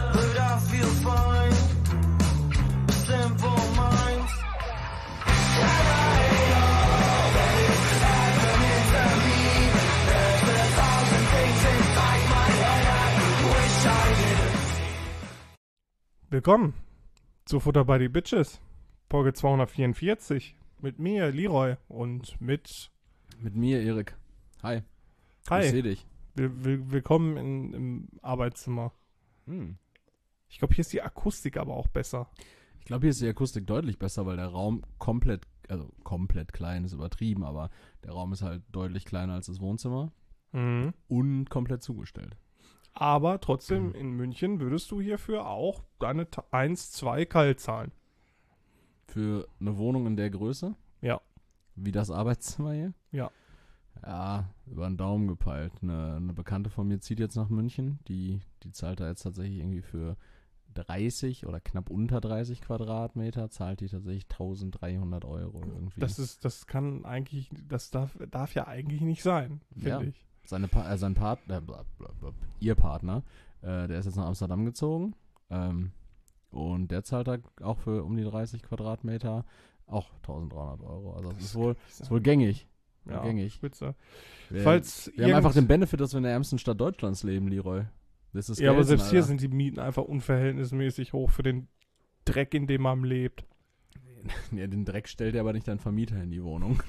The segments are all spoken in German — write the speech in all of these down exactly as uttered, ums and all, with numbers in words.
but I feel fine. Simple minds. And I know that it's happening to me. There's a thousand things inside my head I wish I didn't. Willkommen zu Futter by the Bitches, Folge zweihundertvierundvierzig. Mit mir, Leroy, und mit... Mit mir, Erik. Hi. Hi. Ich sehe dich. Will, will, willkommen in, im Arbeitszimmer. Hm. Ich glaube, hier ist die Akustik aber auch besser. Ich glaube, hier ist die Akustik deutlich besser, weil der Raum komplett, also komplett klein ist übertrieben, aber der Raum ist halt deutlich kleiner als das Wohnzimmer Mhm. und komplett zugestellt. Aber trotzdem, in München würdest du hierfür auch deine eins, zwei kalt zahlen. Für eine Wohnung in der Größe? Ja. Wie das Arbeitszimmer hier? Ja. Ja, über den Daumen gepeilt. Eine, eine Bekannte von mir zieht jetzt nach München. Die, die zahlt da jetzt tatsächlich irgendwie für dreißig oder knapp unter dreißig Quadratmeter, zahlt die tatsächlich eintausenddreihundert Euro irgendwie. Das ist, das kann eigentlich, das darf, darf ja eigentlich nicht sein, finde Ja. ich. Seine pa äh, sein Partner, äh, ihr Partner, äh, der ist jetzt nach Amsterdam gezogen. Ähm, und der zahlt da auch für um die dreißig Quadratmeter auch eintausenddreihundert Euro. Also das, Das ist wohl, kann nicht ist sein. wohl gängig. Ja, gängig. spitze. Wir, Falls wir haben einfach irgend- den Benefit, dass wir in der ärmsten Stadt Deutschlands leben, Leroy. Das ist Ja, aber Gelsen, selbst hier Alter. sind die Mieten einfach unverhältnismäßig hoch für den Dreck, in dem man lebt. Ja, den Dreck stellt ja aber nicht dein Vermieter in die Wohnung.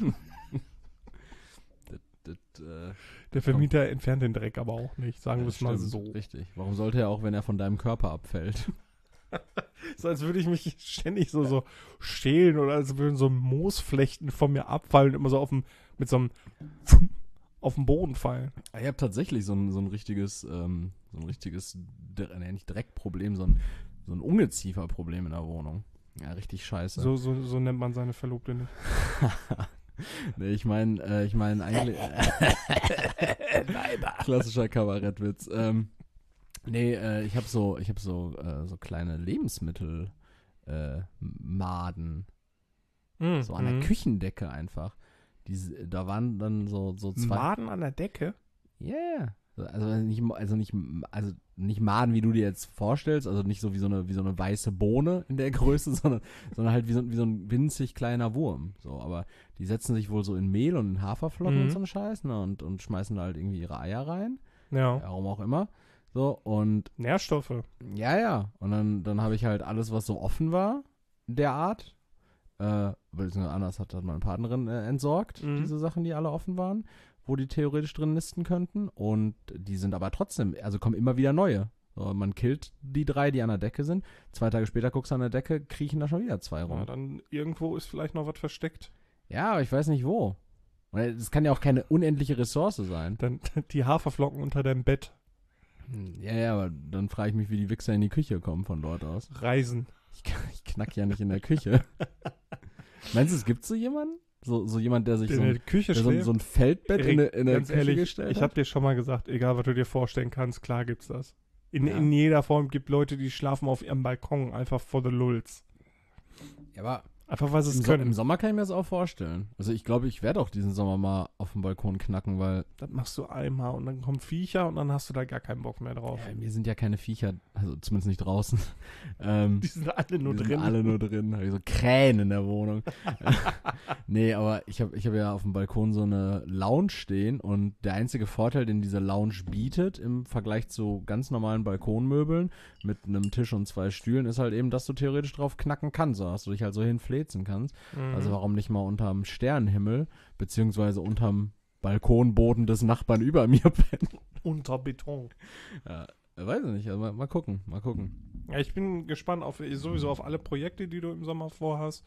das, das, äh, Der Vermieter entfernt den Dreck aber auch nicht, sagen wir es mal stimmt, so. Richtig. Warum sollte er auch, wenn er von deinem Körper abfällt? So als würde ich mich ständig so, so schälen oder als würden so Moosflechten von mir abfallen und immer so auf dem, mit so einem auf den Boden fallen. Ich habe tatsächlich so ein, so ein richtiges, ähm, so ein richtiges, Dre- nee, nicht Dreckproblem, sondern so ein Ungezieferproblem in der Wohnung. Ja, richtig scheiße. So, so, so nennt man seine Verlobte nicht. Nee, ich meine, äh, ich meine eigentlich. Klassischer Kabarettwitz. Ähm, nee, äh, ich habe so, ich habe so, äh, so kleine Lebensmittel, äh, Maden, Mhm. so an der Küchendecke einfach. Diese, da waren dann so, so zwei. Maden an der Decke? Ja, yeah. Also nicht, also nicht, also nicht Maden, wie du dir jetzt vorstellst, also nicht so wie so eine, wie so eine weiße Bohne in der Größe, sondern, sondern halt wie so, wie so ein winzig kleiner Wurm. So, aber die setzen sich wohl so in Mehl und in Haferflocken Mhm. und so einen Scheiß, ne, und, und schmeißen da halt irgendwie ihre Eier rein. Ja. Warum auch immer. So, und Nährstoffe. ja, ja. Und dann, dann habe ich halt alles, was so offen war, der Art, äh, beziehungsweise anders hat, hat meine Partnerin äh, entsorgt, Mhm. diese Sachen, die alle offen waren, wo die theoretisch drin nisten könnten. Und die sind aber trotzdem, also kommen immer wieder neue. So, man killt die drei, die an der Decke sind. Zwei Tage später guckst du an der Decke, kriechen da schon wieder zwei rum. Ja, dann irgendwo ist vielleicht noch was versteckt. Ja, aber ich weiß nicht wo. Und es kann ja auch keine unendliche Ressource sein. Dann die Haferflocken unter deinem Bett. Ja, ja, aber dann frage ich mich, wie die Wichser in die Küche kommen von dort aus. Reisen. Ich, ich knack ja nicht in der Küche. Meinst du, es gibt so jemanden? So, so jemand, der sich In so, der ein, Küche der so, ein- schläft. so ein Feldbett in, Erik, der- in der ganz Küche ehrlich, gestellt ich hat? habe dir schon mal gesagt, egal was du dir vorstellen kannst, klar gibt's das. In, Ja. in jeder Form gibt Leute, die schlafen auf ihrem Balkon, einfach for the lulz. Ja, aber Einfach weil sie im, es so, können. im Sommer kann ich mir das auch vorstellen. Also ich glaube, ich werde auch diesen Sommer mal auf dem Balkon knacken, weil Das machst du einmal und dann kommen Viecher und dann hast du da gar keinen Bock mehr drauf. ja, mir sind ja keine Viecher, also zumindest nicht draußen. ähm, Die sind alle nur die drin. Sind alle nur drin. Habe ich so Krähen in der Wohnung. Nee, aber ich habe ich hab ja auf dem Balkon so eine Lounge stehen und der einzige Vorteil, den diese Lounge bietet im Vergleich zu ganz normalen Balkonmöbeln mit einem Tisch und zwei Stühlen, ist halt eben, dass du theoretisch drauf knacken kannst, so dass du dich halt so hinfläzen kannst. Mhm. Also warum nicht mal unterm Sternenhimmel beziehungsweise unterm Balkonboden des Nachbarn über mir pennen? Unter Beton. Ja, weiß ich nicht, also mal, mal gucken, mal gucken. Ja, ich bin gespannt auf sowieso auf alle Projekte, die du im Sommer vorhast.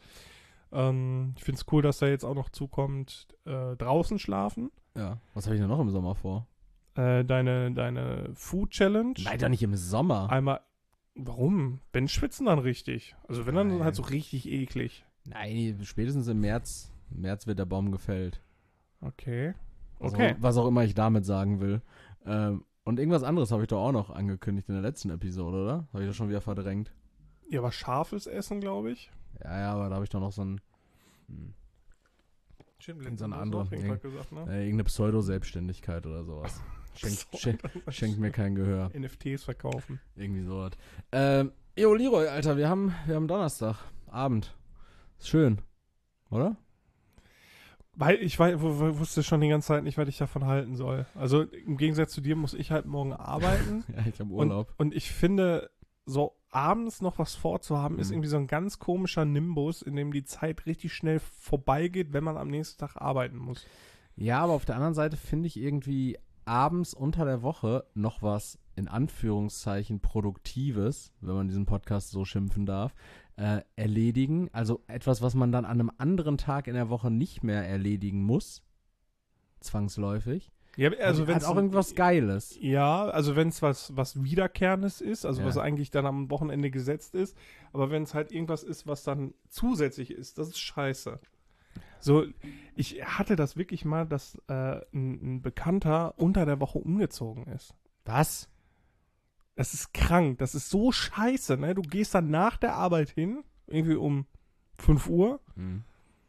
Ähm, ich finde es cool, dass da jetzt auch noch zukommt, äh, draußen schlafen. Ja, was habe ich denn noch im Sommer vor? Äh, deine, deine Food Challenge. Nein, doch nicht im Sommer. Einmal. Warum? Wenn schwitzen dann richtig. Also wenn dann Nein. halt so richtig eklig. Nein, spätestens im März. Im März wird der Baum gefällt. Okay. Was Okay. Auch, was auch immer ich damit sagen will. Ähm, und irgendwas anderes habe ich doch auch noch angekündigt in der letzten Episode, oder? Habe ich das schon wieder verdrängt? Ja, aber scharfes Essen, glaube ich. Ja, ja, aber da habe ich doch noch so ein... Hm, Stimmt, Irgend so eine letztes Mal andere- hast du auf jeden Fall gesagt, ne? äh, irgendeine Pseudo-Selbstständigkeit oder sowas. Schenkt, So, schen, schenkt mir kein Gehör. N F Ts verkaufen. Irgendwie sowas. Ähm, jo, Leroy, Alter, wir haben, wir haben Donnerstag, Abend. Ist schön, oder? Weil ich wei- w- w- wusste schon die ganze Zeit nicht, was ich davon halten soll. Also im Gegensatz zu dir muss ich halt morgen arbeiten. Ja, ich habe Urlaub. Und, und ich finde, so abends noch was vorzuhaben, ist Mhm. irgendwie so ein ganz komischer Nimbus, in dem die Zeit richtig schnell vorbeigeht, wenn man am nächsten Tag arbeiten muss. Ja, aber auf der anderen Seite finde ich irgendwie abends unter der Woche noch was in Anführungszeichen Produktives, wenn man diesen Podcast so schimpfen darf, äh, erledigen. Also etwas, was man dann an einem anderen Tag in der Woche nicht mehr erledigen muss, zwangsläufig. Ja, also wenn hat auch irgendwas Geiles. Ja, also wenn es was, was Wiederkehrendes ist, also Ja. was eigentlich dann am Wochenende gesetzt ist, aber wenn es halt irgendwas ist, was dann zusätzlich ist, das ist scheiße. So, ich hatte das wirklich mal, dass äh, ein, ein Bekannter unter der Woche umgezogen ist. Was? Das ist krank, das ist so scheiße, ne? Du gehst dann nach der Arbeit hin, irgendwie um fünf Uhr Mhm.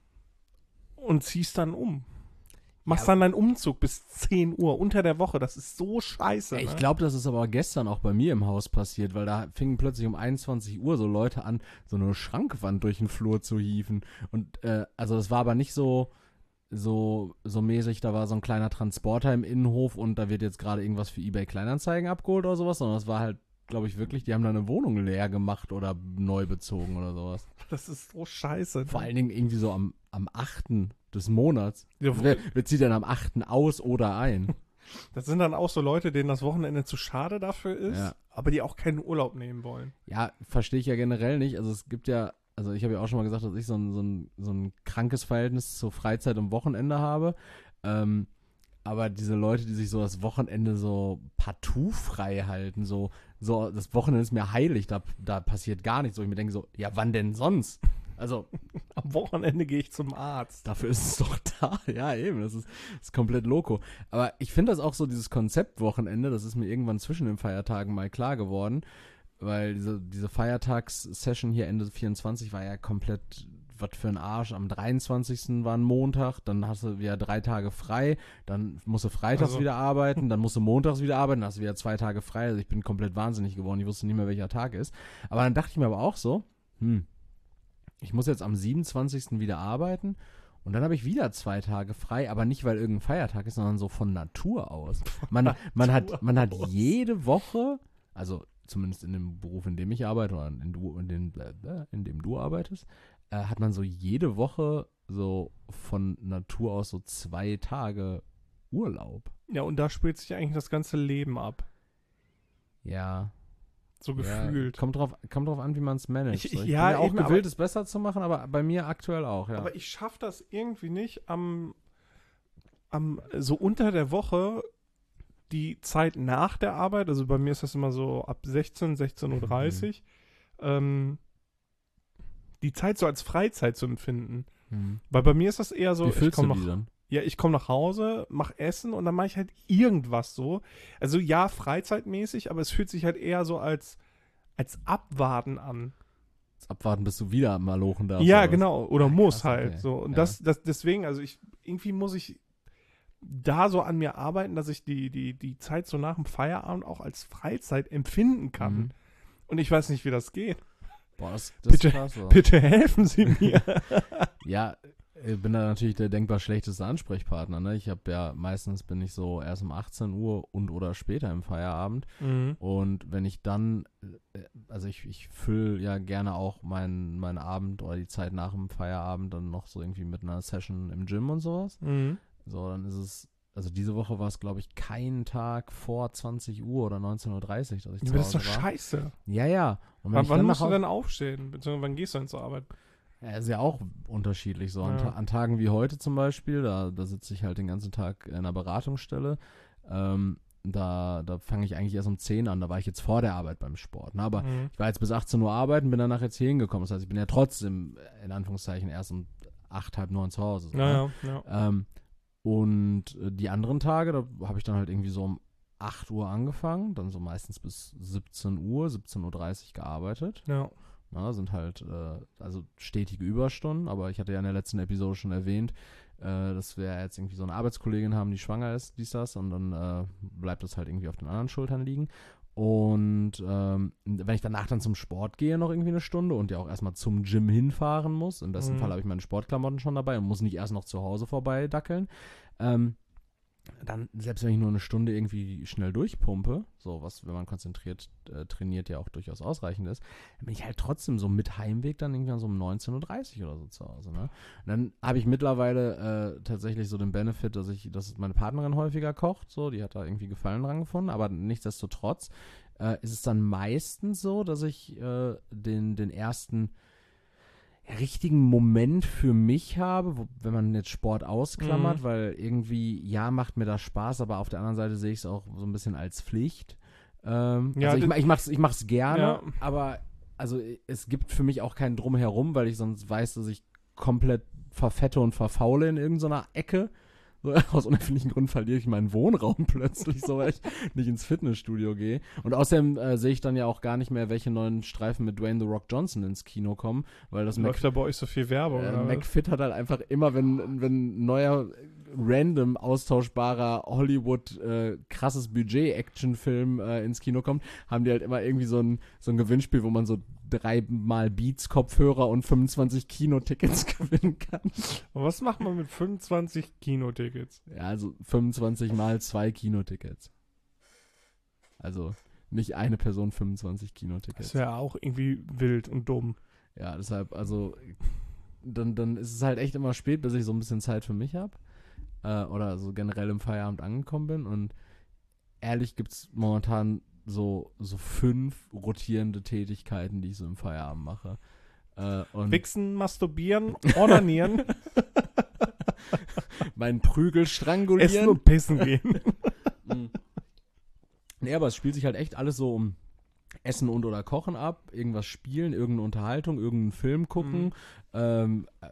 und ziehst dann um. Machst Ja. dann deinen Umzug bis zehn Uhr unter der Woche, das ist so scheiße. Ich ne? glaube, das ist aber gestern auch bei mir im Haus passiert, weil da fingen plötzlich um einundzwanzig Uhr so Leute an, so eine Schrankwand durch den Flur zu hieven. Und äh, also das war aber nicht so, so, so mäßig, da war so ein kleiner Transporter im Innenhof und da wird jetzt gerade irgendwas für eBay Kleinanzeigen abgeholt oder sowas, sondern das war halt, glaube ich, wirklich, die haben da eine Wohnung leer gemacht oder neu bezogen oder sowas. Das ist so scheiße. Ne? Vor allen Dingen irgendwie so am, am achten des Monats. Ja, Wer, wer zieht denn am achten aus oder ein? Das sind dann auch so Leute, denen das Wochenende zu schade dafür ist, Ja. aber die auch keinen Urlaub nehmen wollen. Ja, verstehe ich ja generell nicht. Also es gibt ja, also ich habe ja auch schon mal gesagt, dass ich so ein, so ein, so ein krankes Verhältnis zur Freizeit und Wochenende habe. Ähm, aber diese Leute, die sich so das Wochenende so partout frei halten, so, so das Wochenende ist mir heilig, da, da passiert gar nichts. So ich mir denke so, ja, wann denn sonst? Also, Am Wochenende gehe ich zum Arzt. dafür ist es doch da. Ja, eben, das ist, das ist komplett loco. Aber ich finde das auch so, dieses Konzept Wochenende, das ist mir irgendwann zwischen den Feiertagen mal klar geworden, weil diese, diese Feiertags-Session hier Ende vierundzwanzig war ja komplett, was für ein Arsch. Am dreiundzwanzigsten war ein Montag, dann hast du wieder drei Tage frei, dann musst du freitags Also. wieder arbeiten, dann musst du montags wieder arbeiten, dann hast du wieder zwei Tage frei. Also ich bin komplett wahnsinnig geworden, ich wusste nicht mehr, welcher Tag ist. Aber dann dachte ich mir aber auch so, hm, ich muss jetzt am siebenundzwanzigsten wieder arbeiten und dann habe ich wieder zwei Tage frei, aber nicht, weil irgendein Feiertag ist, sondern so von Natur aus. Man, man, hat, man hat jede Woche, also zumindest in dem Beruf, in dem ich arbeite oder in, du, in, den, in dem du arbeitest, äh, hat man so jede Woche so von Natur aus so zwei Tage Urlaub. Ja, und da spielt sich eigentlich das ganze Leben ab. Ja. So Ja, gefühlt. kommt drauf, kommt drauf an, wie man es managt. Ich- So, ich ja, bin ja auch eben, aber- gewillt, es besser zu machen, aber bei mir aktuell auch, ja. Aber ich schaffe das irgendwie nicht, am, am so unter der Woche die Zeit nach der Arbeit, also bei mir ist das immer so ab sechzehn, sechzehn Uhr dreißig, ähm, die Zeit so als Freizeit zu empfinden. Hm. Weil bei mir ist das eher so, Wie ich fühlst komme du die nach, dann? ja, ich komme nach Hause, mache Essen und dann mache ich halt irgendwas so. Also ja, freizeitmäßig, aber es fühlt sich halt eher so als, als Abwarten an. Jetzt abwarten, bis du wieder mal lochen darfst. Ja, oder was? genau. Oder Ah, muss krass, halt. okay. So. Und Ja. das, das, deswegen, also ich, irgendwie muss ich da so an mir arbeiten, dass ich die, die, die Zeit so nach dem Feierabend auch als Freizeit empfinden kann. Mhm. Und ich weiß nicht, wie das geht. Boah, das, das Bitte, ist krass. So. Bitte helfen Sie mir. Ja, ich bin da natürlich der denkbar schlechteste Ansprechpartner. Ne? Ich habe ja, meistens bin ich so erst um achtzehn Uhr und oder später im Feierabend. mhm. Und wenn ich dann, äh, also ich, ich fülle ja gerne auch meinen meinen Abend oder die Zeit nach dem Feierabend dann noch so irgendwie mit einer Session im Gym und sowas. Mhm. So, dann ist es, also diese Woche war es, glaube ich, kein Tag vor zwanzig Uhr oder neunzehn Uhr dreißig, dass ich Ja, zu aber das ist Hause doch war. scheiße. Ja, ja. Und wenn Wann, ich wann dann musst nach du Hause- denn aufstehen? Beziehungsweise wann gehst du denn zur Arbeit? Ja, ist ja auch unterschiedlich. So an, Ja. Ta an Tagen wie heute zum Beispiel, da, da sitze ich halt den ganzen Tag in einer Beratungsstelle. Ähm, da da fange ich eigentlich erst um zehn an. Da war ich jetzt vor der Arbeit beim Sport. Ne? Aber Mhm. ich war jetzt bis achtzehn Uhr arbeiten, bin danach jetzt hier hingekommen. Das heißt, ich bin ja trotzdem, in Anführungszeichen, erst um acht, halb neun zu Hause. So, ne? Ja, ja, ja. Ähm, und äh, die anderen Tage, da habe ich dann halt irgendwie so um acht Uhr angefangen, dann so meistens bis siebzehn Uhr, siebzehn Uhr dreißig gearbeitet. ja. Na, sind halt äh, also stetige Überstunden, aber ich hatte ja in der letzten Episode schon erwähnt, äh, dass wir jetzt irgendwie so eine Arbeitskollegin haben, die schwanger ist, dies, das, und dann äh, bleibt das halt irgendwie auf den anderen Schultern liegen. Und ähm, wenn ich danach dann zum Sport gehe, noch irgendwie eine Stunde und ja auch erstmal zum Gym hinfahren muss, im besten Mhm. Fall habe ich meine Sportklamotten schon dabei und muss nicht erst noch zu Hause vorbei dackeln, ähm, dann, selbst wenn ich nur eine Stunde irgendwie schnell durchpumpe, so was, wenn man konzentriert äh, trainiert, ja auch durchaus ausreichend ist, dann bin ich halt trotzdem so mit Heimweg dann irgendwann so um neunzehn Uhr dreißig oder so zu Hause. Ne? Und dann habe ich mittlerweile äh, tatsächlich so den Benefit, dass ich, dass meine Partnerin häufiger kocht, so, die hat da irgendwie Gefallen dran gefunden, aber nichtsdestotrotz äh, ist es dann meistens so, dass ich äh, den, den ersten richtigen Moment für mich habe, wo, wenn man jetzt Sport ausklammert, Mhm. weil irgendwie, ja, macht mir das Spaß, aber auf der anderen Seite sehe ich es auch so ein bisschen als Pflicht. Ähm, Ja, also ich, das- ma- ich mach's, ich mach's gerne, Ja. aber also es gibt für mich auch keinen Drumherum, weil ich sonst weiß, dass ich komplett verfette und verfaule in irgendeiner Ecke. So, aus unerfindlichen Gründen verliere ich meinen Wohnraum plötzlich, so weil ich nicht ins Fitnessstudio gehe. Und außerdem äh, sehe ich dann ja auch gar nicht mehr, welche neuen Streifen mit Dwayne The Rock Johnson ins Kino kommen, weil das Mac, Läuft da bei euch so viel Werbung? äh, oder was? McFit hat halt einfach immer, wenn, wenn ein neuer, random austauschbarer Hollywood äh, krasses Budget-Action-Film äh, ins Kino kommt, haben die halt immer irgendwie so ein, so ein Gewinnspiel, wo man so dreimal Beats-Kopfhörer und fünfundzwanzig Kinotickets gewinnen kann. Und was macht man mit fünfundzwanzig Kinotickets? Ja, also fünfundzwanzig mal zwei Kinotickets. Also nicht eine Person fünfundzwanzig Das Kinotickets. wäre auch irgendwie wild und dumm. Ja, deshalb, also dann, dann ist es halt echt immer spät, bis ich so ein bisschen Zeit für mich habe. Äh, oder so generell im Feierabend angekommen bin. Und ehrlich gibt es momentan so, so fünf rotierende Tätigkeiten, die ich so im Feierabend mache. Äh, und Wichsen, masturbieren, onanieren, meinen Prügel essen strangulieren. und pissen gehen. Mhm. Nee, aber es spielt sich halt echt alles so um Essen und oder Kochen ab, irgendwas spielen, irgendeine Unterhaltung, irgendeinen Film gucken, Mhm. ähm, äh,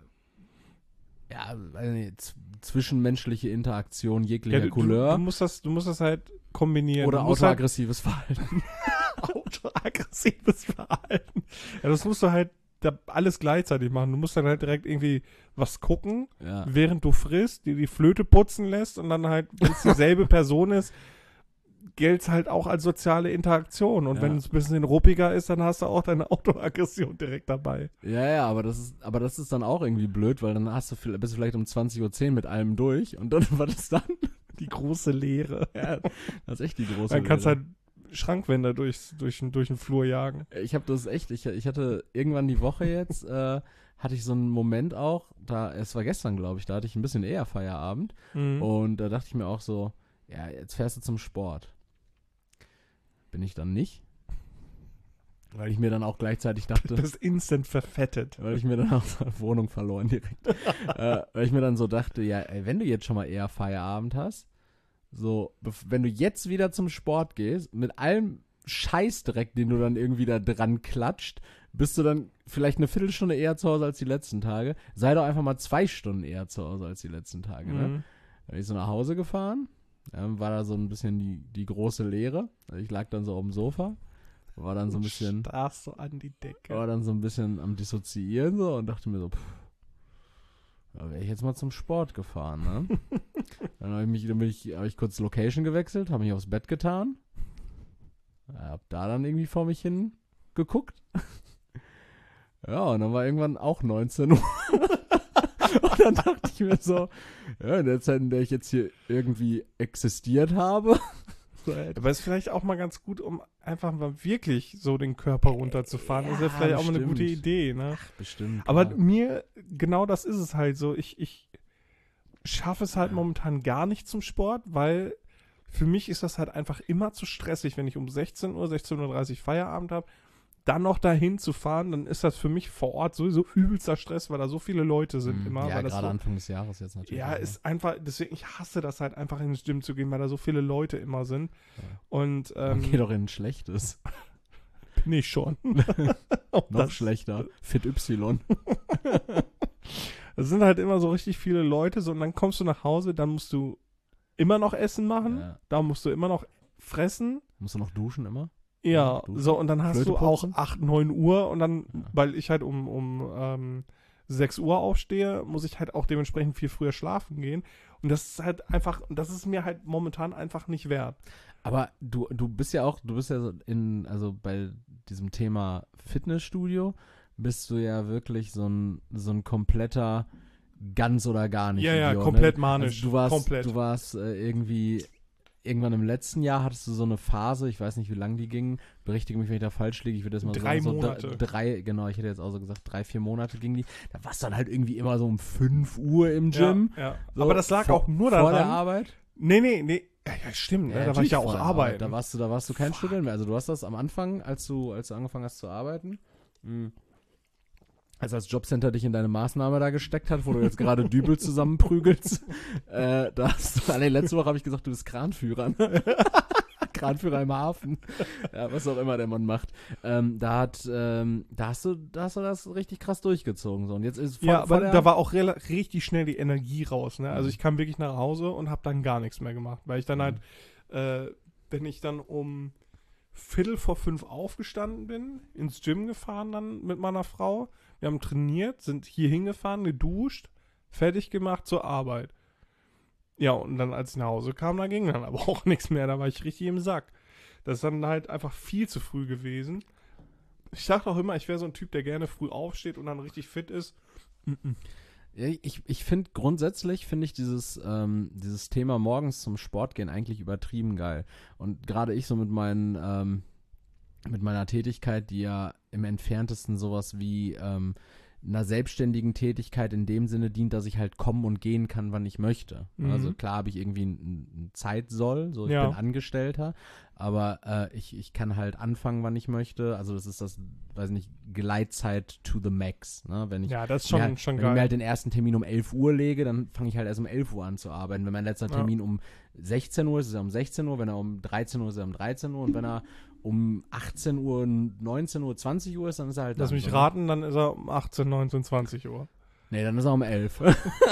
ja, weiß nicht, z- zwischenmenschliche Interaktion jeglicher Ja, du, du, Couleur du, musst das, du musst das halt kombinieren. oder du musst halt autoaggressives Verhalten. autoaggressives Verhalten. Ja, das musst du halt da alles gleichzeitig machen. Du musst dann halt direkt irgendwie was gucken, Ja. während du frisst, dir die Flöte putzen lässt und dann halt, wenn es dieselbe Person ist, gilt es halt auch als soziale Interaktion. Und Ja. wenn es ein bisschen ruppiger ist, dann hast du auch deine Autoaggression direkt dabei. Ja, ja, aber das ist, aber das ist dann auch irgendwie blöd, weil dann hast du, viel- bist du vielleicht um zwanzig Uhr zehn mit allem durch und dann, was ist dann? Die große Leere. Ja, das ist echt die große Dann kannst du Lehre. halt Schrankwände durchs, durch, durch den Flur jagen. Ich habe das echt, ich, ich hatte irgendwann die Woche jetzt, äh, hatte ich so einen Moment auch, da, es war gestern, glaube ich, da hatte ich ein bisschen eher Feierabend Mhm. und da dachte ich mir auch so, ja, jetzt fährst du zum Sport. Bin ich dann nicht, weil ich mir dann auch gleichzeitig Du dachte, bist instant verfettet. weil ich mir dann auch so Wohnung verloren direkt, äh, weil ich mir dann so dachte, ja, ey, wenn du jetzt schon mal eher Feierabend hast, so, bef- wenn du jetzt wieder zum Sport gehst, mit allem Scheißdreck, den du dann irgendwie da dran klatscht, bist du dann vielleicht eine Viertelstunde eher zu Hause als die letzten Tage. Sei doch einfach mal zwei Stunden eher zu Hause als die letzten Tage, ne? Mhm. Da bin ich so nach Hause gefahren, dann war da so ein bisschen die, die große Leere. Also ich lag dann so auf dem Sofa, war dann so ein bisschen, Starrst so an die Decke. war dann so ein bisschen am Dissoziieren so und dachte mir so, pff, da wäre ich jetzt mal zum Sport gefahren, ne? Dann habe ich mich, dann bin ich, habe ich kurz Location gewechselt, habe mich aufs Bett getan, hab da dann irgendwie vor mich hin geguckt. Ja, und dann war irgendwann auch neunzehn Uhr. Und dann dachte ich mir so, ja, in der Zeit, in der ich jetzt hier irgendwie existiert habe. so, ey, Aber es ist vielleicht auch mal ganz gut, um einfach mal wirklich so den Körper runterzufahren. das ist ja Ja, vielleicht auch mal eine bestimmt. gute Idee, ne? bestimmt. Aber ja. mir, genau das ist es halt so. Ich, ich schaffe es halt momentan gar nicht zum Sport, weil für mich ist das halt einfach immer zu stressig, wenn ich um sechzehn Uhr, sechzehn Uhr dreißig Feierabend habe, dann noch dahin zu fahren, dann ist das für mich vor Ort sowieso übelster Stress, weil da so viele Leute sind Mhm. immer. Ja, weil das gerade so, Anfang des Jahres jetzt natürlich. ja, ne? ist einfach, deswegen, ich hasse das halt einfach ins Gym zu gehen, weil da so viele Leute immer sind. Ja. Und Man ähm, geht doch in ein schlechtes. bin ich schon. Noch Das- schlechter. Fit Y. Es sind halt immer so richtig viele Leute, so und dann kommst du nach Hause, dann musst du immer noch Essen machen, Ja. da musst du immer noch fressen. Musst du noch duschen immer? Ja, duschen. so und dann hast Flöte du auch putzen. acht, neun Uhr und dann, Ja. weil ich halt um, um ähm, sechs Uhr aufstehe, muss ich halt auch dementsprechend viel früher schlafen gehen. Und das ist halt einfach, das ist mir halt momentan einfach nicht wert. Aber du, du bist ja auch, du bist ja so in, also bei diesem Thema Fitnessstudio bist du ja wirklich so ein, so ein kompletter ganz oder gar nicht Ja, ja, Idiot, komplett ne? manisch. Also du warst, komplett. du warst äh, irgendwie, irgendwann im letzten Jahr hattest du so eine Phase, ich weiß nicht, wie lange die ging, berichtige mich, wenn ich da falsch liege, ich würde das mal Drei sagen, so Monate. d- drei, genau, ich hätte jetzt auch so gesagt, drei, vier Monate ging die. Da warst du dann halt irgendwie immer so um fünf Uhr im Gym. Ja, ja. So Aber das lag vor, auch nur vor der daran. Arbeit. Nee, nee, nee. Ja, ja stimmt, ne? Da war ich ja auch vor der Arbeit. arbeiten. Da warst du, da warst du kein Student mehr. Also du hast das am Anfang, als du, als du angefangen hast zu arbeiten, mh. als das Jobcenter dich in deine Maßnahme da gesteckt hat, wo du jetzt gerade Dübel zusammenprügelst, äh, da hast du, nee, letzte Woche habe ich gesagt, du bist Kranführer, ne? Kranführer im Hafen. Ja, was auch immer der Mann macht. Ähm, da hat, ähm, da hast du, da hast du das richtig krass durchgezogen, so. Und jetzt ist vor, Ja, vor aber der, da war auch rela- richtig schnell die Energie raus, ne? Also Mhm. ich kam wirklich nach Hause und habe dann gar nichts mehr gemacht, weil ich dann Mhm. halt, äh, wenn ich dann um Viertel vor fünf aufgestanden bin, ins Gym gefahren dann mit meiner Frau, wir haben trainiert, sind hier hingefahren, geduscht, fertig gemacht zur Arbeit. Ja, und dann, als ich nach Hause kam, da ging dann aber auch nichts mehr, da war ich richtig im Sack. Das ist dann halt einfach viel zu früh gewesen. Ich dachte auch immer, ich wäre so ein Typ, der gerne früh aufsteht und dann richtig fit ist. Mm-mm. Ja, ich ich finde grundsätzlich, finde ich dieses, ähm, dieses Thema morgens zum Sport gehen eigentlich übertrieben geil. Und gerade ich so mit meinen, ähm, mit meiner Tätigkeit, die ja im Entferntesten sowas wie ähm, einer selbstständigen Tätigkeit in dem Sinne dient, dass ich halt kommen und gehen kann, wann ich möchte. Mhm. Also klar habe ich irgendwie ein, ein Zeitsoll, so ich Ja. bin Angestellter, aber äh, ich, ich kann halt anfangen, wann ich möchte. Also das ist das, weiß nicht, Gleitzeit to the max. Ne? Wenn ich Ja, das ist mir schon, halt, schon wenn ich mir geil. halt den ersten Termin um elf Uhr lege, dann fange ich halt erst um elf Uhr an zu arbeiten. Wenn mein letzter Ja. Termin um sechzehn Uhr ist, ist er um sechzehn Uhr. Wenn er um dreizehn Uhr ist, ist er um dreizehn Uhr. Und wenn er um achtzehn Uhr, neunzehn Uhr, zwanzig Uhr ist, dann ist er halt Lass dann, mich so, ne? raten, dann ist er um achtzehn, neunzehn, zwanzig Uhr. Nee, dann ist er um elf.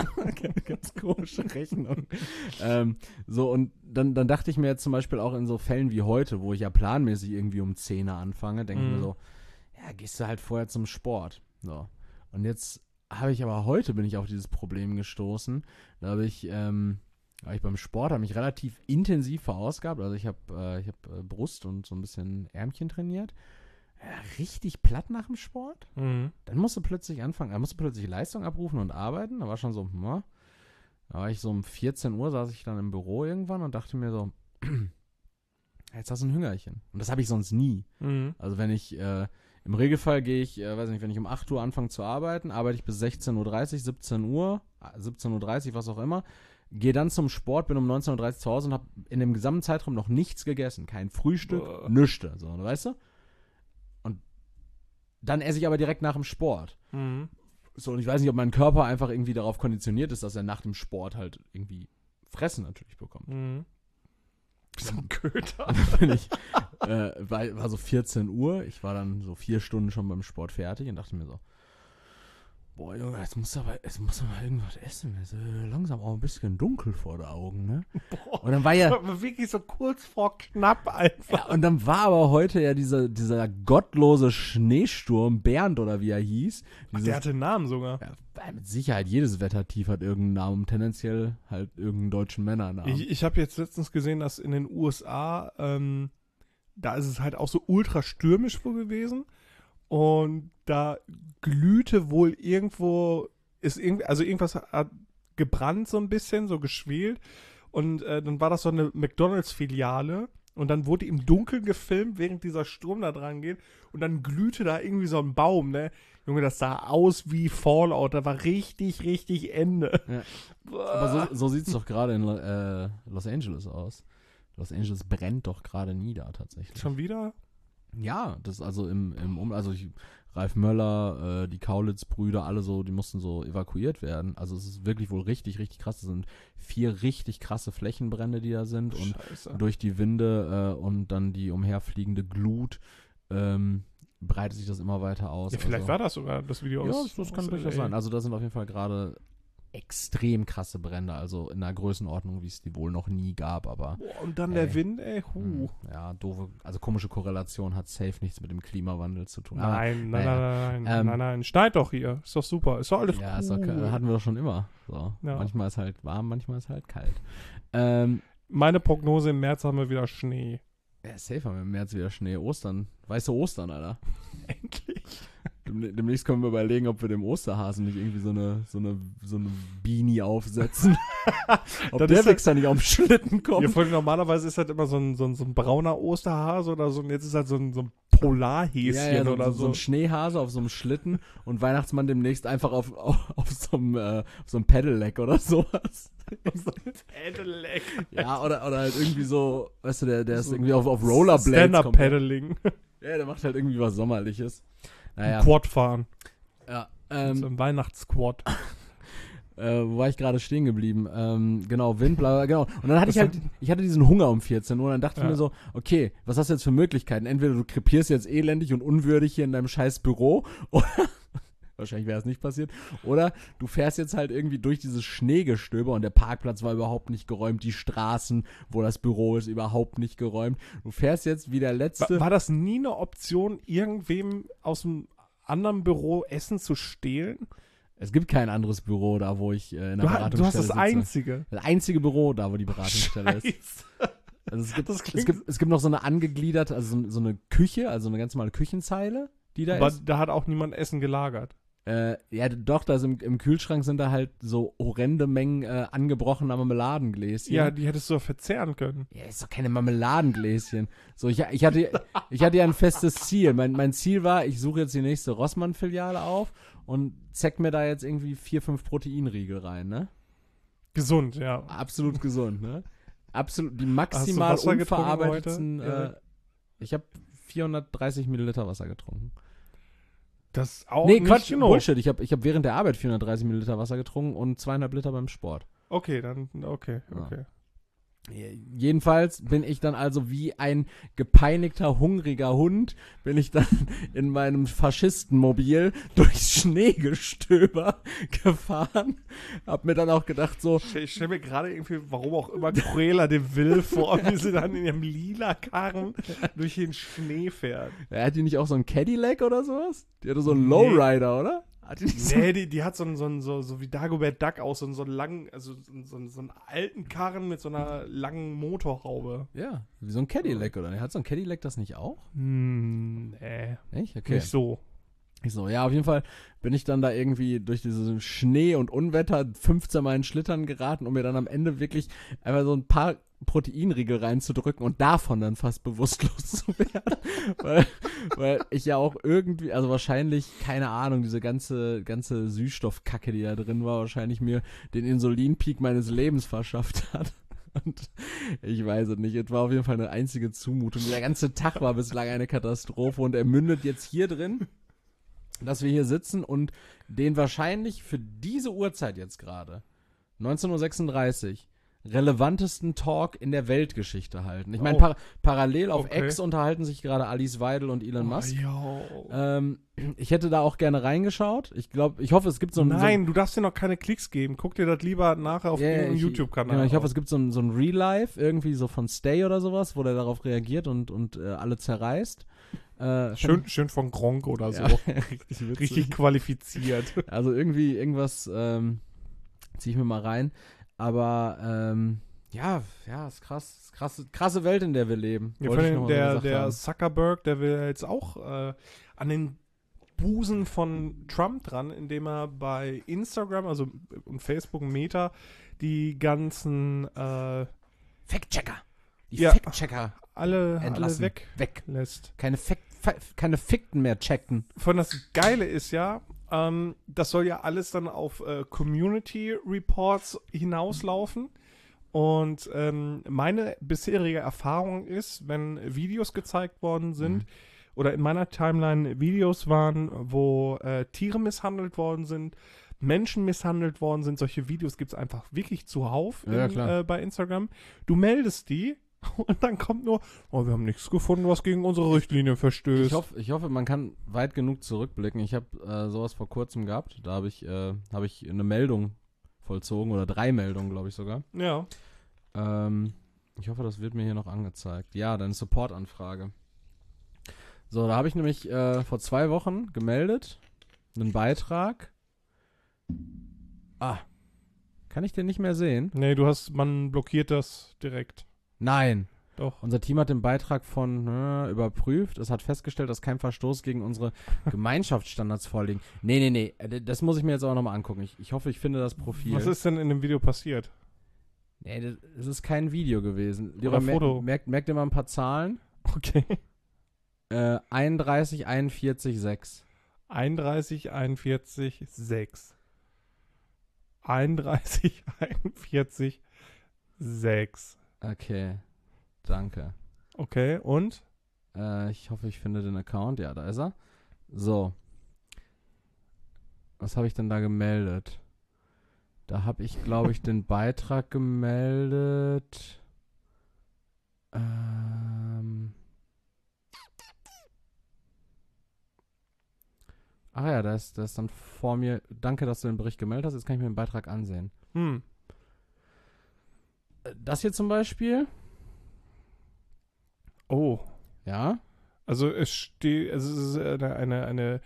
Ganz komische Rechnung. ähm, so, und dann, dann dachte ich mir jetzt zum Beispiel auch in so Fällen wie heute, wo ich ja planmäßig irgendwie um zehn Uhr anfange, denke ich Mhm. mir so, ja, gehst du halt vorher zum Sport. So. Und jetzt habe ich aber heute bin ich auf dieses Problem gestoßen. Da habe ich, ähm, habe ich beim Sport habe mich relativ intensiv verausgabt. Also ich habe äh, ich habe äh, Brust und so ein bisschen Ärmchen trainiert. Ja, richtig platt nach dem Sport. Mhm. Dann musst du plötzlich anfangen, dann musst du plötzlich Leistung abrufen und arbeiten. Da war schon so, hm, da war ich so um vierzehn Uhr, saß ich dann im Büro irgendwann und dachte mir so, jetzt hast du ein Hüngerchen. Und das habe ich sonst nie. Mhm. Also wenn ich, äh, im Regelfall gehe ich, äh, weiß nicht, wenn ich um acht Uhr anfange zu arbeiten, arbeite ich bis sechzehn Uhr dreißig, siebzehn Uhr, siebzehn Uhr dreißig, was auch immer, gehe dann zum Sport, bin um neunzehn Uhr dreißig zu Hause und habe in dem gesamten Zeitraum noch nichts gegessen. Kein Frühstück, Boah. nüchte, so, weißt du? Und dann esse ich aber direkt nach dem Sport. Mhm. So, und ich weiß nicht, ob mein Körper einfach irgendwie darauf konditioniert ist, dass er nach dem Sport halt irgendwie Fressen natürlich bekommt. Mhm. Wie so ein Köter. Dann bin ich, äh, war, war so vierzehn Uhr, ich war dann so vier Stunden schon beim Sport fertig und dachte mir so, boah, Junge, jetzt muss aber, jetzt muss aber irgendwas essen. Es ist äh, langsam auch ein bisschen dunkel vor den Augen, ne? Boah. Und dann war ja, Aber wirklich so kurz vor knapp einfach. ja, und dann war aber heute ja dieser, dieser gottlose Schneesturm, Bernd oder wie er hieß. Ach, Dieses, der hatte einen Namen sogar. ja, mit Sicherheit, jedes Wettertief hat irgendeinen Namen, tendenziell halt irgendeinen deutschen Männernamen. Ich, ich habe jetzt letztens gesehen, dass in den U S A, ähm, da ist es halt auch so ultra stürmisch wohl gewesen. Und da glühte wohl irgendwo, ist irgendwie, also irgendwas hat gebrannt so ein bisschen, so geschwelt. Und äh, dann war das so eine McDonalds-Filiale. Und dann wurde im Dunkeln gefilmt, während dieser Sturm da dran geht. Und dann glühte da irgendwie so ein Baum, ne? Junge, das sah aus wie Fallout. Da war richtig, richtig Ende. Ja. Boah. Aber so, so sieht es doch gerade in äh, Los Angeles aus. Los Angeles brennt doch gerade nieder tatsächlich. Schon wieder? Ja, das also im, im um also ich, Ralf Möller, äh, die Kaulitz-Brüder, alle so, die mussten so evakuiert werden. Also es ist wirklich wohl richtig, richtig krass. Es sind vier richtig krasse Flächenbrände, die da sind und Scheiße. durch die Winde äh, und dann die umherfliegende Glut ähm, breitet sich das immer weiter aus. Ja, vielleicht also, war das sogar das Video ja, aus. das, das kann aus durchaus L A. sein. Also da sind auf jeden Fall gerade extrem krasse Brände, also in einer Größenordnung, wie es die wohl noch nie gab, aber Boah, und dann Ey. der Wind, ey, huh. mh, ja, doofe, also komische Korrelation, hat safe nichts mit dem Klimawandel zu tun. Aber, Nein, nein, naja. nein, nein, Ähm, nein, nein, schneit doch hier. Ist doch super, ist doch alles ja, cool. ist okay, hatten wir doch schon immer. So. Ja. Manchmal ist halt warm, manchmal ist halt kalt. Ähm, Meine Prognose, im März haben wir wieder Schnee. ja, safe haben wir im März wieder Schnee. Ostern. Weiße Ostern, Alter. Endlich. Dem, demnächst können wir überlegen, ob wir dem Osterhasen nicht irgendwie so eine, so eine, so eine Beanie aufsetzen. ob Das der ist halt- Wichser nicht auf den Schlitten kommt. Ja, vor allem normalerweise ist halt immer so ein, so ein, so ein brauner Osterhase oder so, und jetzt ist halt so ein, so ein Polarhäschen Ja, ja, so, oder so, so. so ein Schneehase auf so einem Schlitten und Weihnachtsmann demnächst einfach auf, auf, auf so einem, äh, auf so einem Pedelec oder sowas. Pedelec. Ja, oder, oder halt irgendwie so, weißt du, der, der ist So irgendwie auf, auf Rollerblades. kommt. Stand-Up-Paddling. Ja, der macht halt irgendwie was Sommerliches. Naja, Quad fahren. ja, so ähm, ein Weihnachtsquad. äh, wo war ich gerade stehen geblieben? Ähm, genau, Wind, bla, bla, genau. Und dann hatte Das ich halt, ich hatte diesen Hunger um vierzehn Uhr und dann dachte ich Ja. mir so, okay, was hast du jetzt für Möglichkeiten? Entweder du krepierst jetzt elendig und unwürdig hier in deinem scheiß Büro oder wahrscheinlich wäre es nicht passiert. Oder du fährst jetzt halt irgendwie durch dieses Schneegestöber und der Parkplatz war überhaupt nicht geräumt, die Straßen, wo das Büro ist, überhaupt nicht geräumt. Du fährst jetzt wie der letzte. War, war das nie eine Option, irgendwem aus dem anderen Büro Essen zu stehlen? Es gibt kein anderes Büro da, wo ich äh, in der Du, ha- Beratungsstelle du hast das sitze. einzige. Das einzige Büro da, wo die Beratungsstelle ist. Scheiße. Also es gibt, Das es klingt- gibt, es gibt noch so eine angegliederte, also so, so eine Küche, also eine ganz normale Küchenzeile, die da Aber ist. da hat auch niemand Essen gelagert. Äh, ja, doch, da ist im, im Kühlschrank sind da halt so horrende Mengen äh, angebrochener Marmeladengläschen. Ja, die hättest du doch verzehren können. Ja, ist doch keine Marmeladengläschen. So, ich, ich, hatte, ich hatte ja ein festes Ziel. Mein, mein Ziel war, ich suche jetzt die nächste Rossmann-Filiale auf und zeck mir da jetzt irgendwie vier, fünf Proteinriegel rein, ne? Gesund, ja. Absolut gesund, ne? Absolut, die Hast maximal du Wasser getrunken unverarbeiteten, heute? Ja. äh, ich habe vierhundertdreißig Milliliter Wasser getrunken. Das ist auch nee, nicht Quatsch, genug. Bullshit. Ich habe ich hab während der Arbeit vierhundertdreißig Milliliter Wasser getrunken und zweieinhalb Liter beim Sport. Okay, dann, okay, Ja. okay. Jedenfalls bin ich dann also wie ein gepeinigter, hungriger Hund, bin ich dann in meinem Faschistenmobil durchs Schneegestöber gefahren. Hab mir dann auch gedacht so, Ich stelle mir gerade irgendwie, warum auch immer, Cruella de Vil vor, wie sie dann in ihrem lila Karren durch den Schnee fährt. er hat die nicht auch so ein Cadillac oder sowas? Die hatte so einen Nee. Lowrider, oder? Hat die nicht so Nee, die, die hat so einen, so, einen, so, so wie Dagobert Duck aus, so einen, so einen langen, also so, einen- so, einen- so einen alten Karren mit so einer langen Motorhaube. Ja, wie so ein Cadillac, oder? Hat so ein Cadillac das nicht auch? Hm, nee, Echt? Okay. nicht so. Ich so, ja, auf jeden Fall bin ich dann da irgendwie durch diesen Schnee und Unwetter fünfzehn Mal in Schlittern geraten, um mir dann am Ende wirklich einfach so ein paar Proteinriegel reinzudrücken und davon dann fast bewusstlos zu werden. weil, weil ich ja auch irgendwie, also wahrscheinlich, keine Ahnung, diese ganze, ganze Süßstoffkacke, die da drin war, wahrscheinlich mir den Insulinpeak meines Lebens verschafft hat. Und ich weiß es nicht. Es war auf jeden Fall eine einzige Zumutung. Der ganze Tag war bislang eine Katastrophe und er mündet jetzt hier drin, dass wir hier sitzen und den wahrscheinlich für diese Uhrzeit jetzt gerade, neunzehn Uhr sechsunddreißig, relevantesten Talk in der Weltgeschichte halten. Ich meine, Oh. par parallel auf Okay. X unterhalten sich gerade Alice Weidel und Elon Musk. Oh, Ähm, ich hätte da auch gerne reingeschaut. Ich glaube, ich hoffe, es gibt so ein... Nein, du darfst dir noch keine Klicks geben. Guck dir das lieber nachher auf so, irgendeinem ich- YouTube-Kanal Genau, ich hoffe, an. es gibt so ein, so ein Real-Life, irgendwie so von Stay oder sowas, wo der darauf reagiert und, und äh, alle zerreißt. Äh, Schön, schön von Gronk oder so. Ja, richtig witzig. Richtig qualifiziert. Also irgendwie irgendwas ähm, ziehe ich mir mal rein. Aber ähm, ja, ja, ist krass. Ist krasse, krasse Welt, in der wir leben. Ja, Wollte vor ich allem noch mal so der, gesagt der haben. Zuckerberg, der will jetzt auch äh, an den Busen von Trump dran, indem er bei Instagram, also und Facebook, Meta, die ganzen äh, Fact-Checker. Die Ja. Fact-Checker alle, alle entlassen. weglässt. Weg. Keine, Fact, Fa keine Fikten mehr checken. Von das Geile ist ja, ähm, das soll ja alles dann auf äh, Community Reports hinauslaufen. Und ähm, meine bisherige Erfahrung ist, wenn Videos gezeigt worden sind, Mhm. oder in meiner Timeline Videos waren, wo äh, Tiere misshandelt worden sind, Menschen misshandelt worden sind, solche Videos gibt es einfach wirklich zuhauf Ja, in, klar. äh, bei Instagram. Du meldest die und dann kommt nur, oh, wir haben nichts gefunden, was gegen unsere Richtlinien verstößt. Ich hoffe, ich hoffe, man kann weit genug zurückblicken. Ich habe äh, sowas vor kurzem gehabt. Da habe ich, äh, hab ich eine Meldung vollzogen oder drei Meldungen, glaube ich sogar. Ja. Ähm, ich hoffe, das wird mir hier noch angezeigt. Ja, deine Support-Anfrage. So, da habe ich nämlich äh, vor zwei Wochen gemeldet, einen Beitrag. Ah, kann ich den nicht mehr sehen? Nee, du hast, man blockiert das direkt. Nein. Doch. Unser Team hat den Beitrag von äh, überprüft. Es hat festgestellt, dass kein Verstoß gegen unsere Gemeinschaftsstandards vorliegen. Nee, nee, nee. äh, Das muss ich mir jetzt auch nochmal angucken. Ich, ich hoffe, ich finde das Profil. Was ist denn in dem Video passiert? Nee, das, das ist kein Video gewesen. Oder Leroy, mer- Foto. Merkt, merkt ihr mal ein paar Zahlen? Okay. Äh, einunddreißig, einundvierzig, sechs. einunddreißig, einundvierzig, sechs. einunddreißig, einundvierzig, sechs. Okay, danke. Okay, und? Äh, ich hoffe, ich finde den Account. Ja, da ist er. So. Was habe ich denn da gemeldet? Da habe ich, glaube ich, den Beitrag gemeldet. Ähm. Ach ja, da ist, da ist dann vor mir. Danke, dass du den Bericht gemeldet hast. Jetzt kann ich mir den Beitrag ansehen. Hm. Äh, Das hier zum Beispiel. Oh. Ja. Also es steht, es ist eine, eine, eine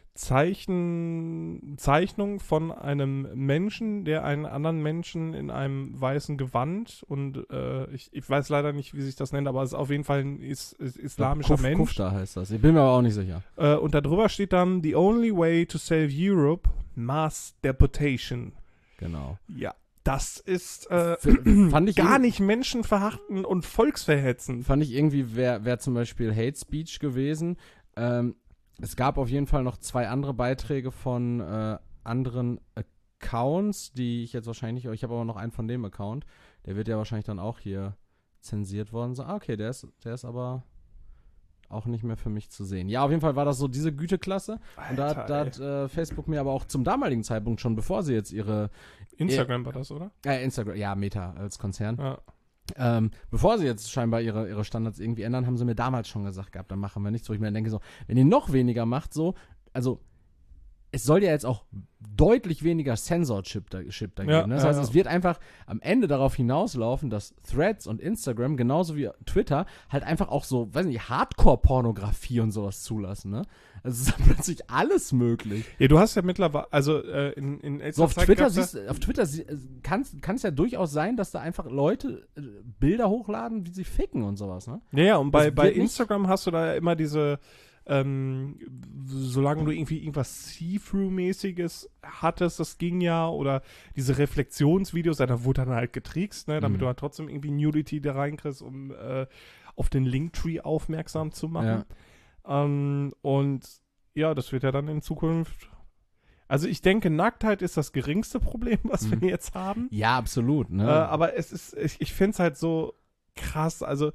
Zeichen, Zeichnung von einem Menschen, der einen anderen Menschen in einem weißen Gewand und äh, ich, ich weiß leider nicht, wie sich das nennt, aber es ist auf jeden Fall ein is, is, islamischer Kuf, Mensch. Kufta heißt das. Ich bin mir aber auch nicht sicher. Äh, und darüber steht dann, the only way to save Europe, mass deportation. Genau. Ja, das ist äh, F- fand ich gar irg- nicht menschenverachtend und volksverhetzend. Fand ich irgendwie, wäre wär zum Beispiel Hate Speech gewesen. Ähm, es gab auf jeden Fall noch zwei andere Beiträge von äh, anderen Accounts, die ich jetzt wahrscheinlich nicht, ich habe aber noch einen von dem Account, der wird ja wahrscheinlich dann auch hier zensiert worden sein. Ah, okay, der ist, der ist aber auch nicht mehr für mich zu sehen. Ja, auf jeden Fall war das so diese Güteklasse. Und da, hat- da hat äh, Facebook mir aber auch zum damaligen Zeitpunkt schon, bevor sie jetzt ihre Instagram war das, oder? äh, Instagram, ja, Meta als Konzern, Ja. Ähm, bevor sie jetzt scheinbar ihre, ihre Standards irgendwie ändern, haben sie mir damals schon gesagt gehabt, dann machen wir nichts, wo ich mir denke so, wenn ihr noch weniger macht, so, also es soll ja jetzt auch deutlich weniger Censorship da, Chip da Ja, geben. Ne? Das ja, heißt, ja. es wird einfach am Ende darauf hinauslaufen, dass Threads und Instagram, genauso wie Twitter, halt einfach auch so, weiß nicht, Hardcore-Pornografie und sowas zulassen, ne? Also es ist dann plötzlich alles möglich. Ja, du hast ja mittlerweile, also äh, in, in älterer So auf Zeit Twitter gab's ja- siehst auf Twitter kann es ja durchaus sein, dass da einfach Leute äh, Bilder hochladen, wie sie ficken und sowas, ne? Ja, ja, und bei, Das bei wird nicht- Instagram hast du da ja immer diese, ähm, solange du irgendwie irgendwas See-Through-mäßiges hattest, das ging ja, oder diese Reflexionsvideos, ja, da wurde dann halt getrickst, ne, damit Mhm. du halt trotzdem irgendwie Nudity da reinkriegst, um äh, auf den Linktree aufmerksam zu machen. Ähm, und ja, das wird ja dann in Zukunft. Also ich denke, Nacktheit ist das geringste Problem, was Mhm. wir jetzt haben. Ja, absolut, ne? Äh, aber es ist, ich, ich finde es halt so krass, also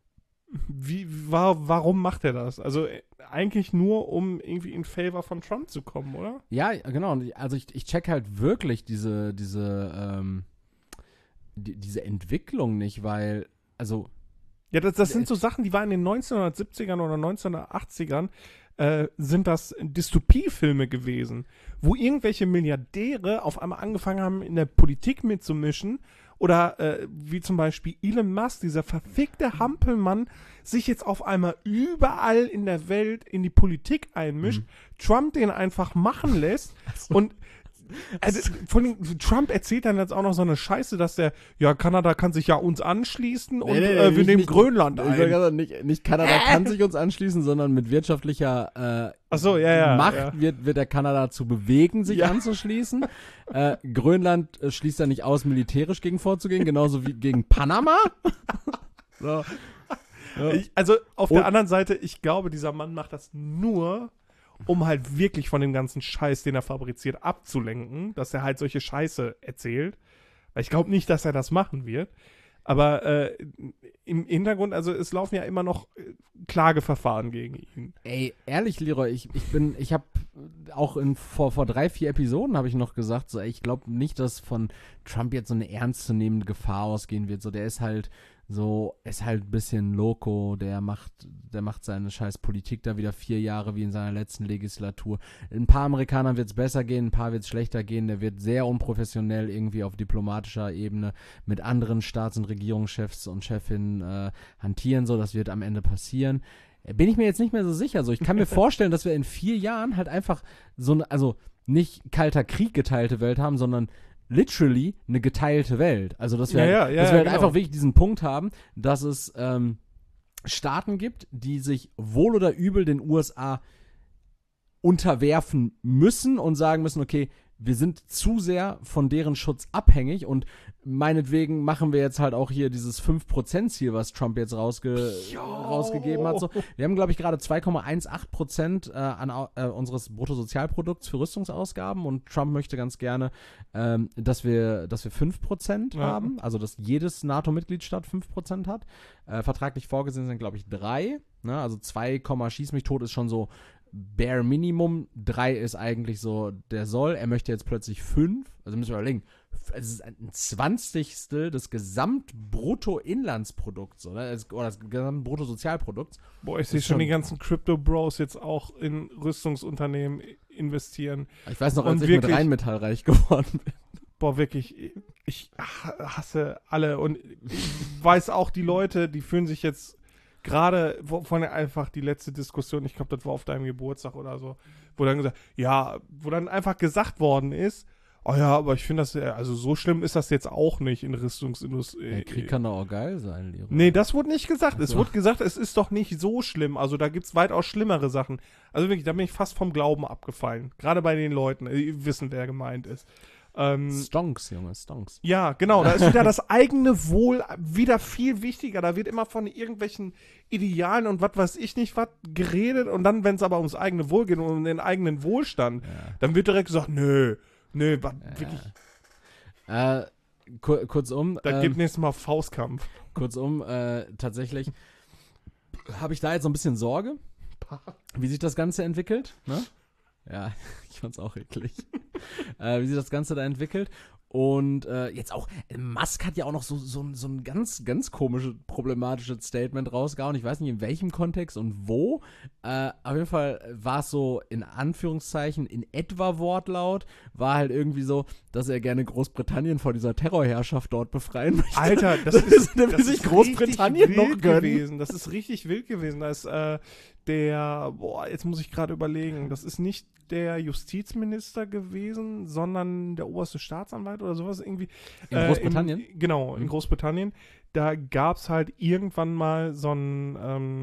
wie, wa, warum macht er das? Also äh, eigentlich nur, um irgendwie in Favor von Trump zu kommen, oder? Ja, genau. Und ich- Also ich, ich check halt wirklich diese, diese, ähm, die, diese Entwicklung nicht, weil, also, Ja, das, das sind so Sachen, die waren in den neunzehnhundertsiebzigern oder neunzehnhundertachtzigern äh, sind das Dystopiefilme gewesen, wo irgendwelche Milliardäre auf einmal angefangen haben, in der Politik mitzumischen oder äh, wie zum Beispiel Elon Musk, dieser verfickte Hampelmann, sich jetzt auf einmal überall in der Welt in die Politik einmischt, Mhm. Trump den einfach machen lässt und also, von den, Trump erzählt dann jetzt auch noch so eine Scheiße, dass der, ja, Kanada kann sich ja uns anschließen und Nee, nee, nee, äh, wir nicht- nehmen nicht- Grönland ich sag ein. gerade, nicht, nicht Kanada kann sich uns anschließen, sondern mit wirtschaftlicher äh, Ach so, ja, ja, Macht ja. Wird, wird der Kanada zu bewegen, sich Ja. anzuschließen. äh, Grönland äh, schließt er nicht aus, militärisch gegen vorzugehen, genauso wie gegen Panama. so. Ja. Ich, also auf Und- der anderen Seite, ich glaube, dieser Mann macht das nur, um halt wirklich von dem ganzen Scheiß, den er fabriziert, abzulenken, dass er halt solche Scheiße erzählt. Weil ich glaube nicht, dass er das machen wird. Aber äh, im Hintergrund, also es laufen ja immer noch äh, Klageverfahren gegen ihn. Ey, ehrlich, Leroy, ich, ich bin, ich habe auch in, vor, vor drei, vier Episoden habe ich noch gesagt, so, ey, ich glaube nicht, dass von Trump jetzt so eine ernstzunehmende Gefahr ausgehen wird. So, der ist halt so, ist halt ein bisschen loco, der macht, der macht seine scheiß Politik da wieder vier Jahre wie in seiner letzten Legislatur. Ein paar Amerikanern wird es besser gehen, ein paar wird es schlechter gehen, der wird sehr unprofessionell irgendwie auf diplomatischer Ebene mit anderen Staats- und Regierungschefs und Chefinnen äh, hantieren, so, das wird am Ende passieren. Bin ich mir jetzt nicht mehr so sicher, so, ich kann mir vorstellen, dass wir in vier Jahren halt einfach so, eine, also nicht kalter Krieg geteilte Welt haben, sondern literally eine geteilte Welt. Also, dass wir Ja, halt, ja, ja, dass wir halt genau. einfach wirklich diesen Punkt haben, dass es ähm, Staaten gibt, die sich wohl oder übel den U S A unterwerfen müssen und sagen müssen, okay, wir sind zu sehr von deren Schutz abhängig und meinetwegen machen wir jetzt halt auch hier dieses fünf Prozent Ziel, was Trump jetzt rausge Jo. rausgegeben hat. So. Wir haben, glaube ich, gerade zwei Komma achtzehn Prozent äh, an, äh, unseres Bruttosozialprodukts für Rüstungsausgaben und Trump möchte ganz gerne, ähm, dass wir, dass wir fünf Prozent Ja. haben, also dass jedes NATO-Mitgliedstaat fünf Prozent hat. Äh, vertraglich vorgesehen sind, glaube ich, drei. Ne? Also zwei, Schieß mich tot ist schon so Bare Minimum, drei ist eigentlich so der Soll, er möchte jetzt plötzlich fünf, also müssen wir überlegen, es ist ein Zwanzigstel des Gesamtbruttoinlandsprodukts, oder? Es- Oder des Gesamtbruttosozialprodukts. Boah, ich sehe ist schon schon- die ganzen Crypto-Bros jetzt auch in Rüstungsunternehmen investieren. Ich weiß noch, als Und ich wirklich- mit Rheinmetall reich geworden bin. Boah, wirklich, ich hasse alle und ich weiß auch, die Leute, die fühlen sich jetzt gerade, wo- von der einfach die letzte Diskussion, ich glaube, das war auf deinem Geburtstag oder so, wo dann gesagt, ja, wo dann einfach gesagt worden ist, oh ja, aber ich finde das, ja- also so schlimm ist das jetzt auch nicht in Rüstungsindustrie. Der Krieg kann doch auch geil sein, Leroy. Nee, das wurde nicht gesagt. Es Ach so. wurde gesagt, es ist doch nicht so schlimm. Also da gibt's weitaus schlimmere Sachen. Also wirklich, da bin ich fast vom Glauben abgefallen. Gerade bei den Leuten. Ihr wissen, wer gemeint ist. Ähm, Stonks, Junge, Stonks. ja, genau. Da ist wieder das eigene Wohl wieder viel wichtiger. Da wird immer von irgendwelchen Idealen und was weiß ich nicht was geredet. Und dann, wenn es aber ums eigene Wohl geht und um den eigenen Wohlstand, Ja. dann wird direkt gesagt, nö, nö, was, wirklich, Äh, kur kurzum, da ähm, gibt nächstes Mal Faustkampf. kurzum, äh, tatsächlich habe ich da jetzt so ein bisschen Sorge, wie sich das Ganze entwickelt, ne? Ja, ich fand's auch eklig. äh, wie sich das Ganze da entwickelt. Und äh, jetzt auch, äh, Musk hat ja auch noch so, so, so ein ganz, ganz komisches, problematisches Statement rausgehauen. Ich weiß nicht, in welchem Kontext und wo. Äh, auf jeden Fall war es so, in Anführungszeichen, in etwa Wortlaut, war halt irgendwie so, dass er gerne Großbritannien vor dieser Terrorherrschaft dort befreien möchte. Alter, das, Das ist, ist- der will das sich ist Großbritannien richtig noch wild gönnen. gewesen. Das ist richtig wild gewesen. Da ist äh, der, boah, jetzt muss ich gerade überlegen, das ist nicht der Justizminister gewesen, sondern der oberste Staatsanwalt oder sowas irgendwie. In Großbritannien? Im, genau, in Mhm. Großbritannien. Da gab es halt irgendwann mal so ein,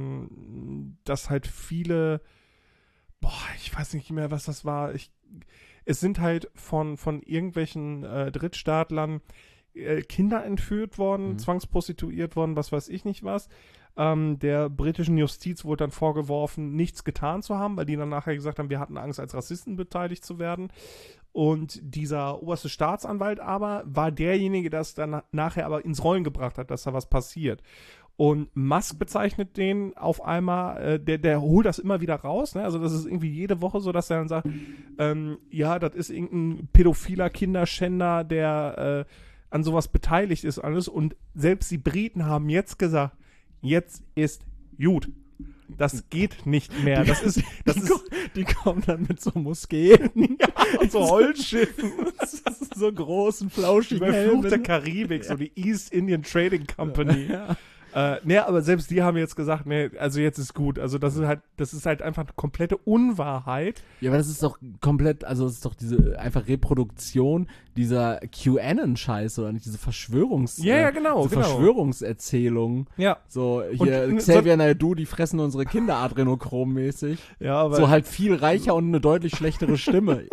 ähm, dass halt viele, boah, ich weiß nicht mehr, was das war. Ich, es sind halt von, von irgendwelchen äh, Drittstaatlern äh, Kinder entführt worden, Mhm. zwangsprostituiert worden, was weiß ich nicht was. Ähm, der britischen Justiz wurde dann vorgeworfen, nichts getan zu haben, weil die dann nachher gesagt haben, wir hatten Angst, als Rassisten beteiligt zu werden. Und dieser oberste Staatsanwalt aber war derjenige, der es dann nachher aber ins Rollen gebracht hat, dass da was passiert. Und Musk bezeichnet den auf einmal, äh, der, der holt das immer wieder raus, ne? Also das ist irgendwie jede Woche so, dass er dann sagt, ähm, ja, das ist irgendein pädophiler Kinderschänder, der äh, an sowas beteiligt ist alles. Und selbst die Briten haben jetzt gesagt, jetzt ist gut. Das geht nicht mehr. Das ist, das die, ist ko- die kommen dann mit so Moskeen. ja, so Holzschiffen. so großen, flauschigen Über Fluch der Helmen. Karibik, so die East Indian Trading Company. Ja. Äh, ne, aber selbst die haben jetzt gesagt, ne, also jetzt ist gut. Also das ist halt, das ist halt einfach eine komplette Unwahrheit. Ja, aber das ist doch komplett, also das ist doch diese einfach Reproduktion dieser QAnon-Scheiße oder nicht, diese Verschwörungs... Ja, ja, äh, genau, diese genau. Verschwörungserzählung. Ja. So, hier Und- Xavier Naidoo, die fressen unsere Kinder adrenochrom-mäßig. Ja, aber So halt viel reicher und eine deutlich schlechtere Stimme.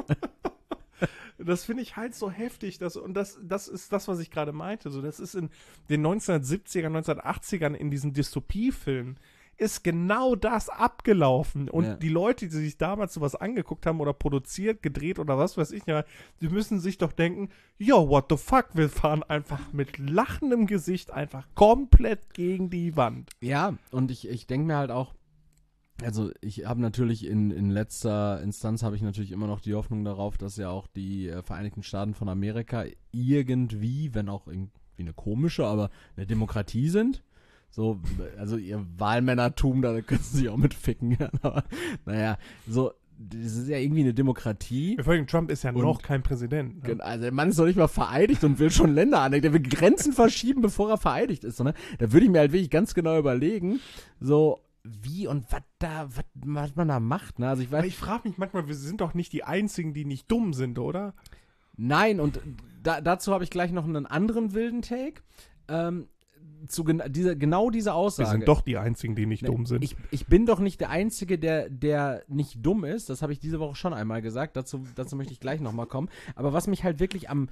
das finde ich halt so heftig. Dass, und das, das ist das, was ich gerade meinte. So, das ist in den neunzehnhundertsiebzigern, neunzehnhundertachtzigern in diesen Dystopiefilmen ist genau das abgelaufen. Und Ja. die Leute, die sich damals sowas angeguckt haben oder produziert, gedreht oder was weiß ich nicht, die müssen sich doch denken, yo, what the fuck, wir fahren einfach mit lachendem Gesicht einfach komplett gegen die Wand. Ja, und ich, ich denke mir halt auch, also ich habe natürlich in, in letzter Instanz habe ich natürlich immer noch die Hoffnung darauf, dass ja auch die äh, Vereinigten Staaten von Amerika irgendwie, wenn auch in wie eine komische, aber eine Demokratie sind. So, also ihr Wahlmännertum, da können sie sich auch mit ficken. Aber naja, so, das ist ja irgendwie eine Demokratie. Vor allem Trump ist ja Und- noch kein Präsident. Ne? Also der Mann ist doch nicht mal vereidigt und will schon Länder anecken. Der will Grenzen verschieben, bevor er vereidigt ist. So, ne? Da würde ich mir halt wirklich ganz genau überlegen, so wie und was da, was, was man da macht. Ne? Also ich weiß, Aber ich frage mich manchmal, wir sind doch nicht die Einzigen, die nicht dumm sind, oder? nein, und da, dazu habe ich gleich noch einen anderen wilden Take. Ähm, zu gen diese, genau diese Wir Aussage. sind doch die Einzigen, die nicht Ne, dumm sind. Ich, ich bin doch nicht der Einzige, der, der nicht dumm ist. Das habe ich diese Woche schon einmal gesagt. Dazu, dazu möchte ich gleich nochmal kommen. Aber was mich halt wirklich am,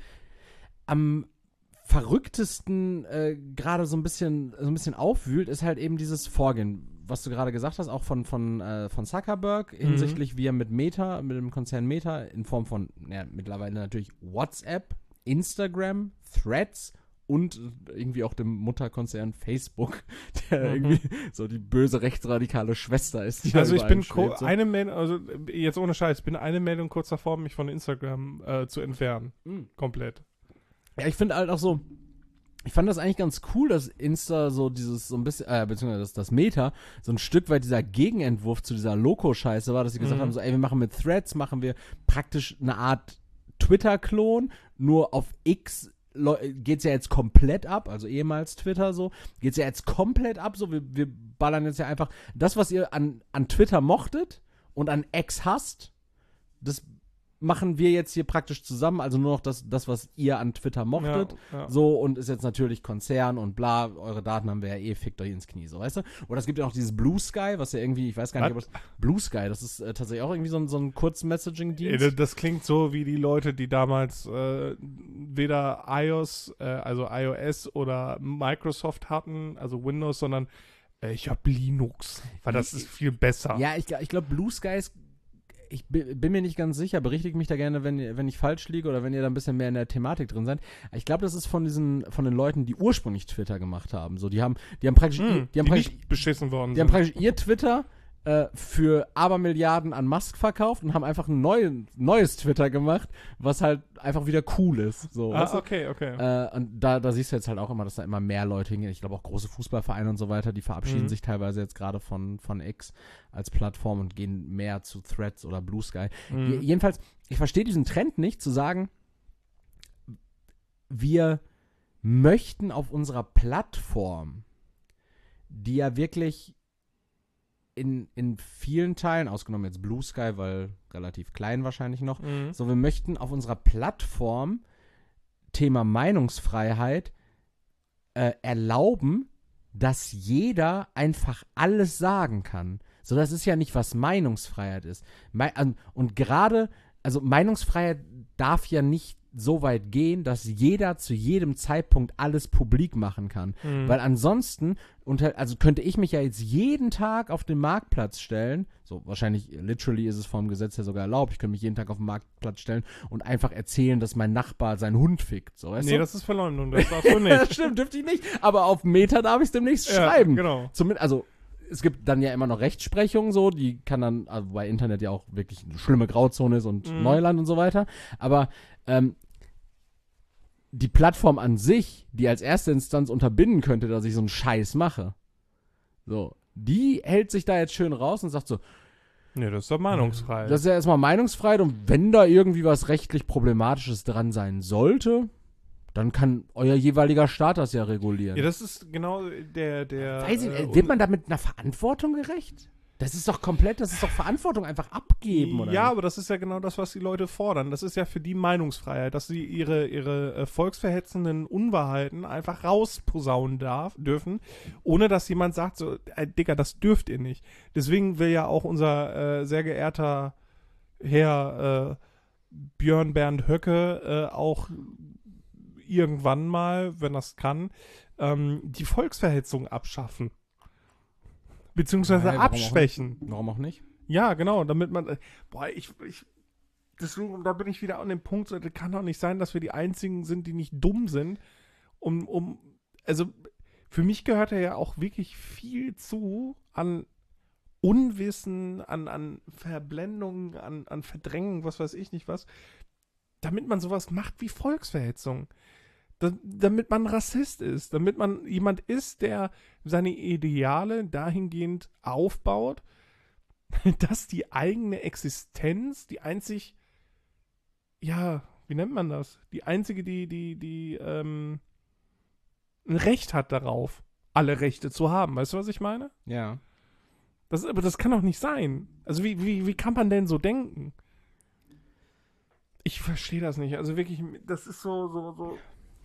am verrücktesten äh, gerade so ein bisschen so ein bisschen aufwühlt, ist halt eben dieses Vorgehen, was du gerade gesagt hast, auch von, von, äh, von Zuckerberg hinsichtlich, wie er mit Meta, mit dem Konzern Meta in Form von, ja, mittlerweile natürlich WhatsApp, Instagram, Threads und irgendwie auch dem Mutterkonzern Facebook, der Mhm. irgendwie so die böse rechtsradikale Schwester ist. Die da Also ich über bin allem ko- schwebt, so. eine Meldung, also jetzt ohne Scheiß, ich bin eine Meldung kurz davor, mich von Instagram äh, zu entfernen. Mhm. Komplett. Ja, ich finde halt auch so, ich fand das eigentlich ganz cool, dass Insta so dieses, so ein bisschen, äh, beziehungsweise das, das Meta, so ein Stück weit dieser Gegenentwurf zu dieser Loco-Scheiße war, dass sie gesagt Mhm. haben, so, ey, wir machen mit Threads, machen wir praktisch eine Art Twitter-Klon, nur auf X geht es ja jetzt komplett ab, also ehemals Twitter so, geht es ja jetzt komplett ab, so, wir, wir ballern jetzt ja einfach das, was ihr an, an Twitter mochtet und an X hasst, das machen wir jetzt hier praktisch zusammen, also nur noch das, das was ihr an Twitter mochtet, Ja, ja. so, und ist jetzt natürlich Konzern und bla, eure Daten haben wir ja eh, fickt euch ins Knie, so, weißt du? Oder es gibt ja noch dieses Blue Sky, was ja irgendwie, ich weiß gar nicht, ob Was? es, Blue Sky, das ist äh, tatsächlich auch irgendwie so ein, so ein Ey, Kurz-Messaging-Dienst. das- Das klingt so wie die Leute, die damals äh, weder iOS, äh, also iOS oder Microsoft hatten, also Windows, sondern äh, ich habe Linux, weil das ist viel besser. Ja, ich, gl- ich glaube, Blue Sky ist, ich bi- bin mir nicht ganz sicher, berichtigt mich da gerne, wenn, ihr- wenn ich falsch liege oder wenn ihr da ein bisschen mehr in der Thematik drin seid. Ich glaube, das ist von diesen, von den Leuten, die ursprünglich Twitter gemacht haben. So, die haben, die haben praktisch, Hm, ihr, die die, haben praktisch, nicht beschissen worden die haben sind. praktisch ihr Twitter äh, für Abermilliarden an Musk verkauft und haben einfach ein neu, neues Twitter gemacht, was halt einfach wieder cool ist. So, weißt Ah, du? okay, okay. Äh, und da, da siehst du jetzt halt auch immer, dass da immer mehr Leute hingehen. Ich glaube auch große Fußballvereine und so weiter, die verabschieden Mhm. sich teilweise jetzt gerade von, von X als Plattform und gehen mehr zu Threads oder Blue Sky. Mhm. Je- Jedenfalls, ich verstehe diesen Trend nicht, zu sagen, wir möchten auf unserer Plattform, die ja wirklich in, in vielen Teilen, ausgenommen jetzt Blue Sky, weil relativ klein wahrscheinlich noch, Mhm. so, wir möchten auf unserer Plattform Thema Meinungsfreiheit äh, erlauben, dass jeder einfach alles sagen kann. So, das ist ja nicht, was Meinungsfreiheit ist. Mei an- und gerade, also Meinungsfreiheit darf ja nicht so weit gehen, dass jeder zu jedem Zeitpunkt alles publik machen kann. Mhm. Weil ansonsten, unter, also könnte ich mich ja jetzt jeden Tag auf den Marktplatz stellen, so wahrscheinlich, literally ist es vom Gesetz her sogar erlaubt, ich könnte mich jeden Tag auf den Marktplatz stellen und einfach erzählen, dass mein Nachbar seinen Hund fickt. So, weißt Nee, du? das ist Verleumdung, das darfst du Das nicht. stimmt, dürfte ich nicht. Aber auf Meta darf ich es demnächst Ja, schreiben. genau. Zumindest, also es gibt dann ja immer noch Rechtsprechung so, die kann dann, also bei Internet ja auch wirklich eine schlimme Grauzone ist und Mhm. Neuland und so weiter. Aber ähm, die Plattform an sich, die als erste Instanz unterbinden könnte, dass ich so einen Scheiß mache, so, die hält sich da jetzt schön raus und sagt so, Nee, das ist doch Meinungsfreiheit. das ist ja erstmal Meinungsfreiheit und wenn da irgendwie was rechtlich Problematisches dran sein sollte, dann kann euer jeweiliger Staat das ja regulieren. ja, das ist genau der, der. Weiß ich, äh, äh, wird man damit einer Verantwortung gerecht? Das ist doch komplett, das ist doch Verantwortung einfach abgeben, oder? Ja, nicht? aber das ist ja genau das, was die Leute fordern. Das ist ja für die Meinungsfreiheit, dass sie ihre, ihre äh, volksverhetzenden Unwahrheiten einfach rausposaunen darf, dürfen, ohne dass jemand sagt, so, äh, Digga, das dürft ihr nicht. Deswegen will ja auch unser äh, sehr geehrter Herr äh, Björn Bernd Höcke äh, auch irgendwann mal, wenn das kann, ähm, die Volksverhetzung abschaffen. Beziehungsweise Ja, warum auch abschwächen. Warum auch nicht? Ja, genau, damit man, äh, boah, ich, ich, deswegen, da bin ich wieder an dem Punkt, so, das kann doch nicht sein, dass wir die Einzigen sind, die nicht dumm sind, um, um, also, für mich gehört da ja auch wirklich viel zu an Unwissen, an, an Verblendung, an, an Verdrängung, was weiß ich nicht was, damit man sowas macht wie Volksverhetzung. Da, damit man Rassist ist, damit man jemand ist, der seine Ideale dahingehend aufbaut, dass die eigene Existenz, die einzig, ja, wie nennt man das? Die einzige, die, die, die, ähm, ein Recht hat darauf, alle Rechte zu haben. Weißt du, was ich meine? Ja. Das, aber das kann doch nicht sein. Also wie, wie, wie kann man denn so denken? Ich verstehe das nicht. Also wirklich, das ist so, so, so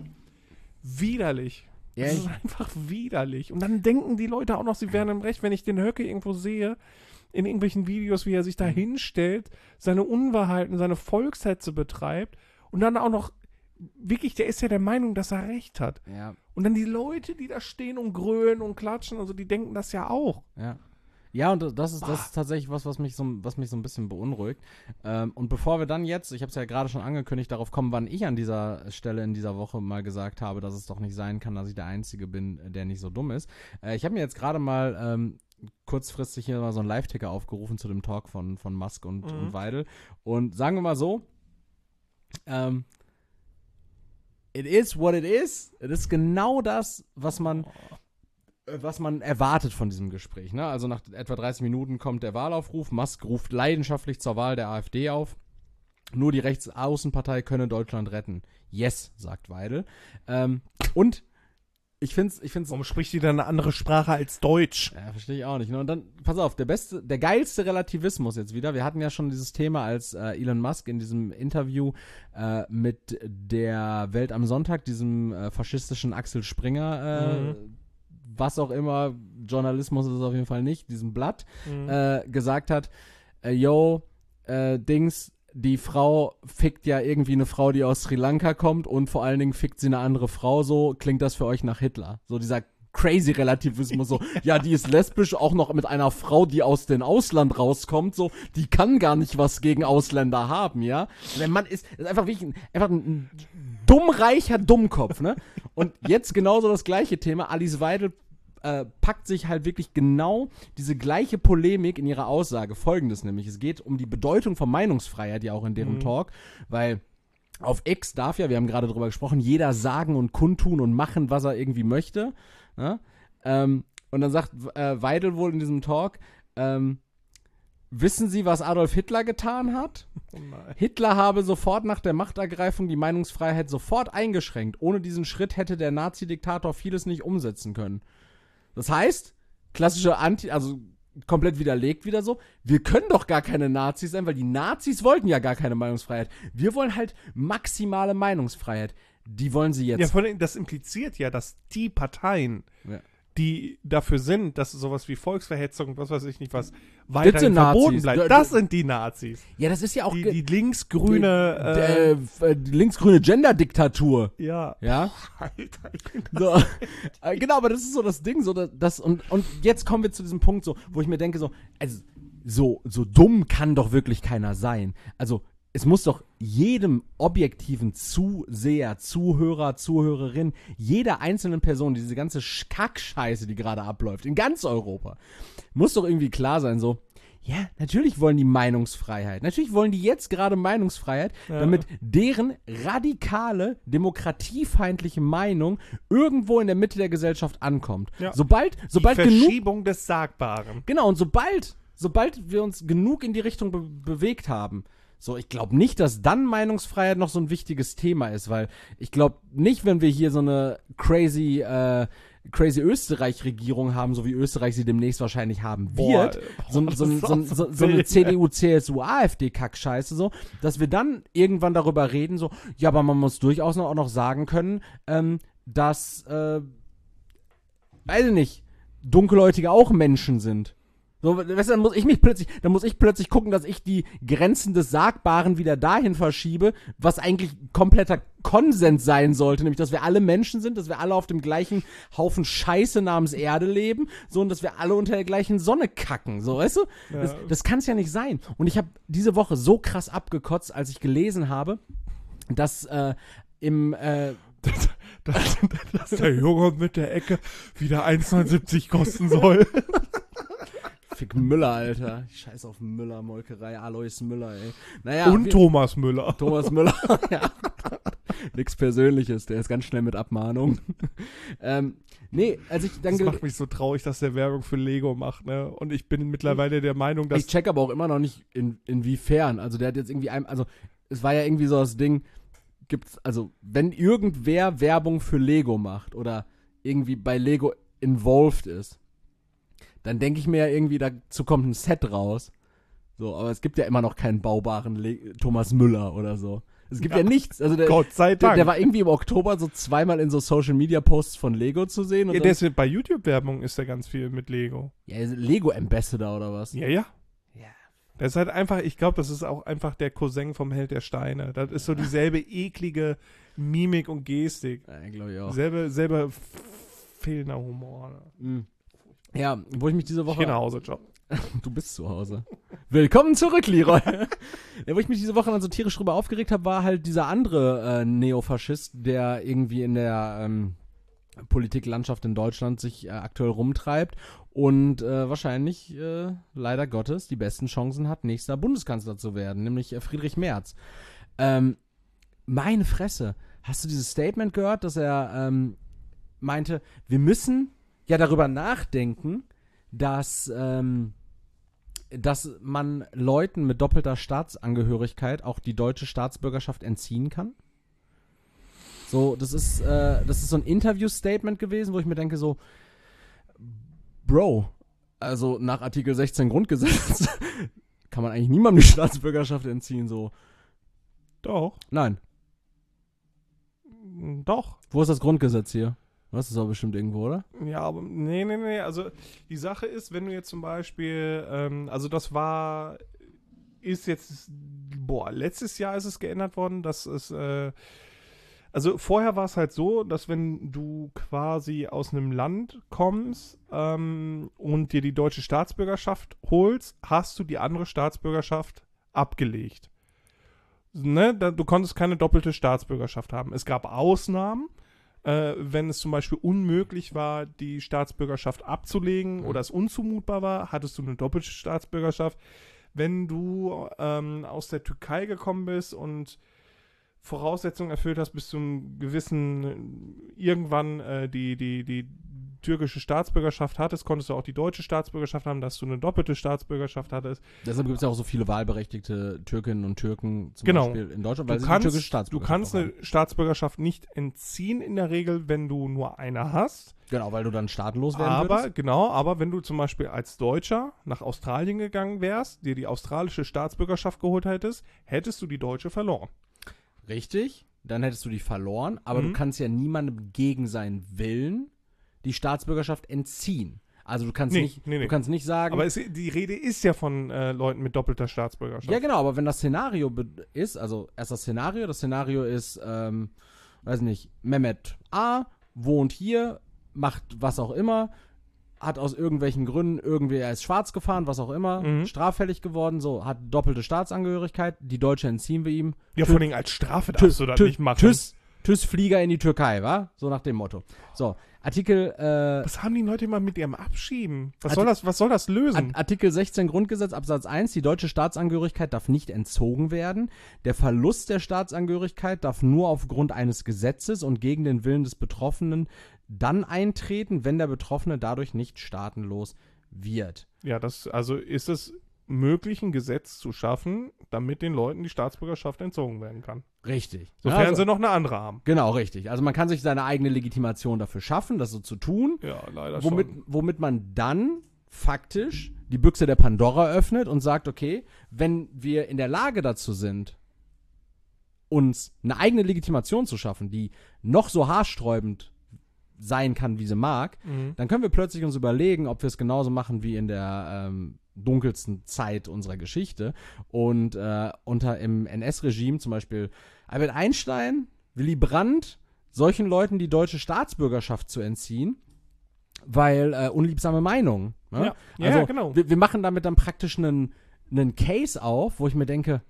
widerlich. Ja, das ich- ist einfach widerlich. Und dann denken die Leute auch noch, sie wären im Recht, wenn ich den Höcke irgendwo sehe, in irgendwelchen Videos, wie er sich da hinstellt, seine Unwahrheiten, seine Volkshetze betreibt und dann auch noch, wirklich, der ist ja der Meinung, dass er Recht hat. Ja, Und dann die Leute, die da stehen und grölen und klatschen, also die denken das ja auch. ja. Ja, und das ist, das ist tatsächlich was, was mich so, was mich so ein bisschen beunruhigt. Ähm, und bevor wir dann jetzt, ich habe es ja gerade schon angekündigt, darauf kommen, wann ich an dieser Stelle in dieser Woche mal gesagt habe, dass es doch nicht sein kann, dass ich der Einzige bin, der nicht so dumm ist. Äh, ich habe mir jetzt gerade mal ähm, kurzfristig hier mal so einen Live-Ticker aufgerufen zu dem Talk von, von Musk und, Mhm. und Weidel. Und sagen wir mal so, ähm, it is what it is. Es ist genau das, was man was man erwartet von diesem Gespräch. Ne? Also nach etwa dreißig Minuten kommt der Wahlaufruf. Musk ruft leidenschaftlich zur Wahl der AfD auf. Nur die Rechtsaußenpartei könne Deutschland retten. Yes, sagt Weidel. Ähm, und ich finde es... Ich find's, Warum spricht die dann eine andere Sprache als Deutsch? ja, verstehe ich auch nicht. Ne? Und dann, pass auf, der beste, der geilste Relativismus jetzt wieder. Wir hatten ja schon dieses Thema, als äh, Elon Musk in diesem Interview äh, mit der Welt am Sonntag, diesem äh, faschistischen Axel Springer, äh, Mhm. was auch immer, Journalismus ist es auf jeden Fall nicht, diesem Blatt, Mhm. äh, gesagt hat, äh, yo, äh, Dings, die Frau fickt ja irgendwie eine Frau, die aus Sri Lanka kommt und vor allen Dingen fickt sie eine andere Frau, so klingt das für euch nach Hitler. So dieser crazy Relativismus, so, ja, die ist lesbisch, auch noch mit einer Frau, die aus dem Ausland rauskommt, so, die kann gar nicht was gegen Ausländer haben, ja. Der Mann ist, ist einfach wirklich ein, einfach ein dummreicher Dummkopf, ne? Und jetzt genauso das gleiche Thema, Alice Weidel äh, packt sich halt wirklich genau diese gleiche Polemik in ihrer Aussage. Folgendes nämlich, es geht um die Bedeutung von Meinungsfreiheit, ja auch in deren Mhm. Talk, weil auf X darf ja, wir haben gerade drüber gesprochen, jeder sagen und kundtun und machen, was er irgendwie möchte. Ne? Ähm, und dann sagt äh, Weidel wohl in diesem Talk, ähm, wissen Sie, was Adolf Hitler getan hat? Oh nein. Hitler habe sofort nach der Machtergreifung die Meinungsfreiheit sofort eingeschränkt. Ohne diesen Schritt hätte der Nazi-Diktator vieles nicht umsetzen können. Das heißt, klassische Anti, also komplett widerlegt wieder so, wir können doch gar keine Nazis sein, weil die Nazis wollten ja gar keine Meinungsfreiheit. Wir wollen halt maximale Meinungsfreiheit. Die wollen sie jetzt. Ja, vor allem, das impliziert ja, dass die Parteien, Ja. die dafür sind, dass sowas wie Volksverhetzung, was weiß ich nicht was, sind weiterhin verboten Nazis. bleibt. Da- Das da- sind die Nazis. Ja, das ist ja auch Die, ge- die linksgrüne, äh, f- äh, die linksgrüne Gender-Diktatur. äh, ja. Ja. Alter, ich bin So, äh, genau, aber das ist so das Ding, so dass, das und, und jetzt kommen wir zu diesem Punkt, so, wo ich mir denke, so, also, so, so dumm kann doch wirklich keiner sein. Also, es muss doch jedem objektiven Zuseher, Zuhörer, Zuhörerin, jeder einzelnen Person, diese ganze Sch- Kackscheiße, die gerade abläuft, in ganz Europa, muss doch irgendwie klar sein, so, ja, natürlich wollen die Meinungsfreiheit. Natürlich wollen die jetzt gerade Meinungsfreiheit, Ja. damit deren radikale, demokratiefeindliche Meinung irgendwo in der Mitte der Gesellschaft ankommt. Ja. Sobald, sobald die genug, Verschiebung des Sagbaren. genau, und sobald, sobald wir uns genug in die Richtung be bewegt haben, so, ich glaube nicht, dass dann Meinungsfreiheit noch so ein wichtiges Thema ist, weil ich glaube nicht, wenn wir hier so eine crazy, äh, crazy Österreich-Regierung haben, so wie Österreich sie demnächst wahrscheinlich haben Boah, wird, so, boah, so, das ist so, auch so, so so eine wild, C D U, C S U, A f D-Kack-Scheiße, so, dass wir dann irgendwann darüber reden, so, ja, aber man muss durchaus noch, auch noch sagen können, ähm, dass, äh, weiß ich nicht, Dunkelhäutige auch Menschen sind. So, weißt du, dann muss ich mich plötzlich, dann muss ich plötzlich gucken, dass ich die Grenzen des Sagbaren wieder dahin verschiebe, was eigentlich kompletter Konsens sein sollte, nämlich, dass wir alle Menschen sind, dass wir alle auf dem gleichen Haufen Scheiße namens Erde leben, so, und dass wir alle unter der gleichen Sonne kacken, so, weißt du? Ja. Das, das kann's ja nicht sein. Und ich habe diese Woche so krass abgekotzt, als ich gelesen habe, dass äh, im, äh, Dass, dass der Junge mit der Ecke wieder eins neunundsiebzig kosten soll. Fick Müller, Alter. Ich scheiß auf Müller, Molkerei, Alois Müller, ey. Naja, Und wir- Thomas Müller. Thomas Müller, ja. Nix Persönliches, der ist ganz schnell mit Abmahnung. ähm, nee, als ich dann... Das ge- macht mich so traurig, dass der Werbung für Lego macht, ne? Und ich bin mittlerweile der Meinung, dass Ich check aber auch immer noch nicht, in, inwiefern. Also der hat jetzt irgendwie ein, also es war ja irgendwie so das Ding, gibt's, also wenn irgendwer Werbung für Lego macht oder irgendwie bei Lego involved ist, dann denke ich mir ja irgendwie, dazu kommt ein Set raus. So, aber es gibt ja immer noch keinen baubaren Le- Thomas Müller oder so. Es gibt ja, Ja. nichts. Also der, Gott sei der, Dank. der war irgendwie im Oktober so zweimal in so Social Media Posts von Lego zu sehen. Und ja, dann, der ist, bei YouTube-Werbung ist er ganz viel mit Lego. ja, Lego Ambassador oder was? Ja, ja. Ja. Das ist halt einfach, ich glaube, das ist auch einfach der Cousin vom Held der Steine. Das ist so dieselbe eklige Mimik und Gestik. Ja, glaube ich auch. Selbe, selber f- fehlender Humor. Ne? Mhm. Ja, wo ich mich diese Ich Woche... gehe nach Hause, Job. Du bist zu Hause. Willkommen zurück, Leroy. Ja, wo ich mich diese Woche dann so tierisch drüber aufgeregt habe, war halt dieser andere äh, Neofaschist, der irgendwie in der ähm, Politiklandschaft in Deutschland sich äh, aktuell rumtreibt und äh, wahrscheinlich, äh, leider Gottes, die besten Chancen hat, nächster Bundeskanzler zu werden, nämlich äh, Friedrich Merz. Ähm, meine Fresse, hast du dieses Statement gehört, dass er ähm, meinte, wir müssen ja darüber nachdenken, dass, ähm, dass man Leuten mit doppelter Staatsangehörigkeit auch die deutsche Staatsbürgerschaft entziehen kann? So, das ist, äh, das ist so ein Interview-Statement gewesen, wo ich mir denke so, Bro, also nach Artikel sechzehn Grundgesetz kann man eigentlich niemandem die Staatsbürgerschaft entziehen, so. Doch. Nein. Doch. Wo ist das Grundgesetz hier? Das ist aber bestimmt irgendwo, oder? Ja, aber nee, nee, nee. Also die Sache ist, wenn du jetzt zum Beispiel, ähm, also das war, ist jetzt, boah, letztes Jahr ist es geändert worden, dass es, äh, also vorher war es halt so, dass wenn du quasi aus einem Land kommst ähm, und dir die deutsche Staatsbürgerschaft holst, hast du die andere Staatsbürgerschaft abgelegt. Ne? Da, du konntest keine doppelte Staatsbürgerschaft haben. Es gab Ausnahmen. Äh, wenn es zum Beispiel unmöglich war, die Staatsbürgerschaft abzulegen Mhm. oder es unzumutbar war, hattest du eine doppelte Staatsbürgerschaft. Wenn du ähm, aus der Türkei gekommen bist und Voraussetzungen erfüllt hast, bis zum gewissen äh, irgendwann äh, die, die, die türkische Staatsbürgerschaft hattest, konntest du auch die deutsche Staatsbürgerschaft haben, dass du eine doppelte Staatsbürgerschaft hattest. Deshalb gibt es ja auch so viele wahlberechtigte Türkinnen und Türken zum Genau. Beispiel in Deutschland, weil Du sie kannst, die türkische du Staatsbürgerschaft kannst auch eine Staatsbürgerschaft nicht entziehen in der Regel, wenn du nur eine hast. haben. Genau, weil du dann staatenlos werden Aber, würdest. genau, aber wenn du zum Beispiel als Deutscher nach Australien gegangen wärst, dir die australische Staatsbürgerschaft geholt hättest, hättest du die deutsche verloren. Richtig, dann hättest du die verloren, aber Mhm. du kannst ja niemandem gegen seinen Willen die Staatsbürgerschaft entziehen. Also du kannst Nee, nicht, nee, nee. du kannst nicht sagen, Aber es, die Rede ist ja von äh, Leuten mit doppelter Staatsbürgerschaft. ja genau, aber wenn das Szenario be- ist, also erst das Szenario, das Szenario ist, ähm, weiß nicht, Mehmet A. wohnt hier, macht was auch immer, hat aus irgendwelchen Gründen irgendwie, er ist schwarz gefahren, was auch immer, Mhm. straffällig geworden, so, hat doppelte Staatsangehörigkeit, die deutsche entziehen wir ihm. Ja, Tü- vor allem als Strafe Tü- darfst du das Tü- nicht machen. Tschüss, tschüss, Flieger in die Türkei, wa? So nach dem Motto. So, Artikel, äh, Was haben die Leute immer mit ihrem Abschieben? Was Arti- soll das, was soll das lösen? Art- Artikel sechzehn Grundgesetz Absatz eins, die deutsche Staatsangehörigkeit darf nicht entzogen werden. Der Verlust der Staatsangehörigkeit darf nur aufgrund eines Gesetzes und gegen den Willen des Betroffenen dann eintreten, wenn der Betroffene dadurch nicht staatenlos wird. Ja, das, also ist es möglich, ein Gesetz zu schaffen, damit den Leuten die Staatsbürgerschaft entzogen werden kann. Richtig. Sofern Ja, also, sie noch eine andere haben. genau, richtig. Also man kann sich seine eigene Legitimation dafür schaffen, das so zu tun, Ja, leider womit, schon. womit man dann faktisch die Büchse der Pandora öffnet und sagt, okay, wenn wir in der Lage dazu sind, uns eine eigene Legitimation zu schaffen, die noch so haarsträubend sein kann, wie sie mag, Mhm. dann können wir plötzlich uns überlegen, ob wir es genauso machen wie in der ähm, dunkelsten Zeit unserer Geschichte. Und äh, unter im N S-Regime zum Beispiel Albert Einstein, Willy Brandt, solchen Leuten die deutsche Staatsbürgerschaft zu entziehen, weil äh, unliebsame Meinungen. Ne? Ja, ja, also, ja, genau. Wir, wir machen damit dann praktisch einen, einen Case auf, wo ich mir denke,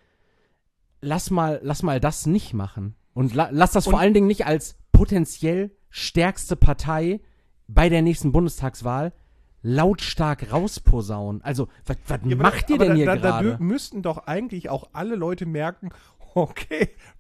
lass mal, lass mal das nicht machen. Und la, lass das Und- vor allen Dingen nicht als potenziell stärkste Partei bei der nächsten Bundestagswahl lautstark rausposaunen. Also, was Ja, aber macht da, ihr aber denn da, hier da, da gerade? dür- müssten doch eigentlich auch alle Leute merken, okay,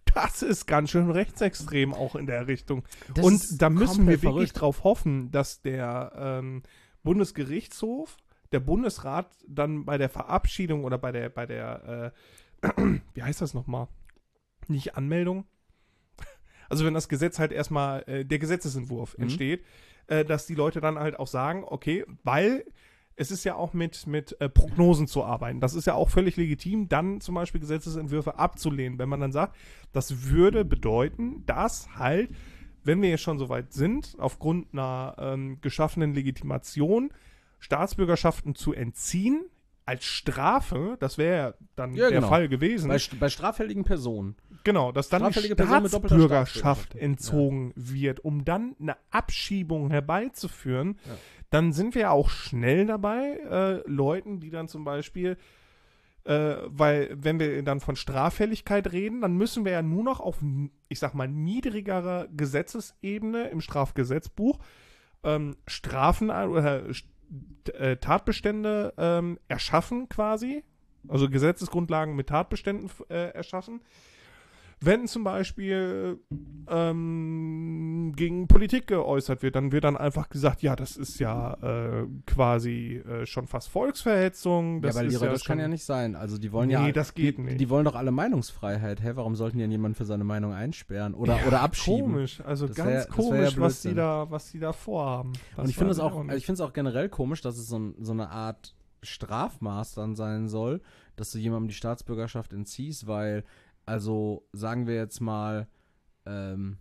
das ist ganz schön rechtsextrem auch in der Richtung. Das Und ist da müssen wir komplett wirklich verrückt. drauf hoffen, dass der ähm, Bundesgerichtshof, der Bundesrat dann bei der Verabschiedung oder bei der, bei der, äh, wie heißt das nochmal? Nicht Anmeldung? Also wenn das Gesetz halt erstmal, äh, der Gesetzesentwurf Mhm. entsteht, äh, dass die Leute dann halt auch sagen, okay, weil es ist ja auch mit, mit äh, Prognosen zu arbeiten. Das ist ja auch völlig legitim, dann zum Beispiel Gesetzesentwürfe abzulehnen, wenn man dann sagt, das würde bedeuten, dass halt, wenn wir jetzt schon so weit sind, aufgrund einer ähm, geschaffenen Legitimation Staatsbürgerschaften zu entziehen, als Strafe, das wäre ja dann Ja, der genau. Fall gewesen, Bei, st- bei straffälligen Personen. genau, dass dann die straffällige Person mit doppelter Staatsbürgerschaft Staatsbürgerschaft. entzogen wird, um dann eine Abschiebung herbeizuführen, Ja. dann sind wir auch schnell dabei, äh, Leuten, die dann zum Beispiel, äh, weil wenn wir dann von Straffälligkeit reden, dann müssen wir ja nur noch auf, ich sag mal, niedrigerer Gesetzesebene im Strafgesetzbuch ähm, Strafen äh, oder äh, Tatbestände ähm, erschaffen quasi, also Gesetzesgrundlagen mit Tatbeständen äh, erschaffen. Wenn zum Beispiel ähm, gegen Politik geäußert wird, dann wird dann einfach gesagt, ja, das ist ja äh, quasi äh, schon fast Volksverhetzung. Das ja, aber ist Lira, ja das kann schon, ja nicht sein. Also die wollen Nee, ja, das geht die, nicht. die wollen doch alle Meinungsfreiheit. Hä, warum sollten die denn jemanden für seine Meinung einsperren oder, Ja, oder abschieben? Komisch, also Das ganz wär- das wär komisch, ja was die Blödsinn. da, was die da vorhaben. Das Und ich finde weiß es auch, nicht. ich finde es auch generell komisch, dass es so, ein, so eine Art Strafmaß dann sein soll, dass du jemandem die Staatsbürgerschaft entziehst, weil, also sagen wir jetzt mal, ähm,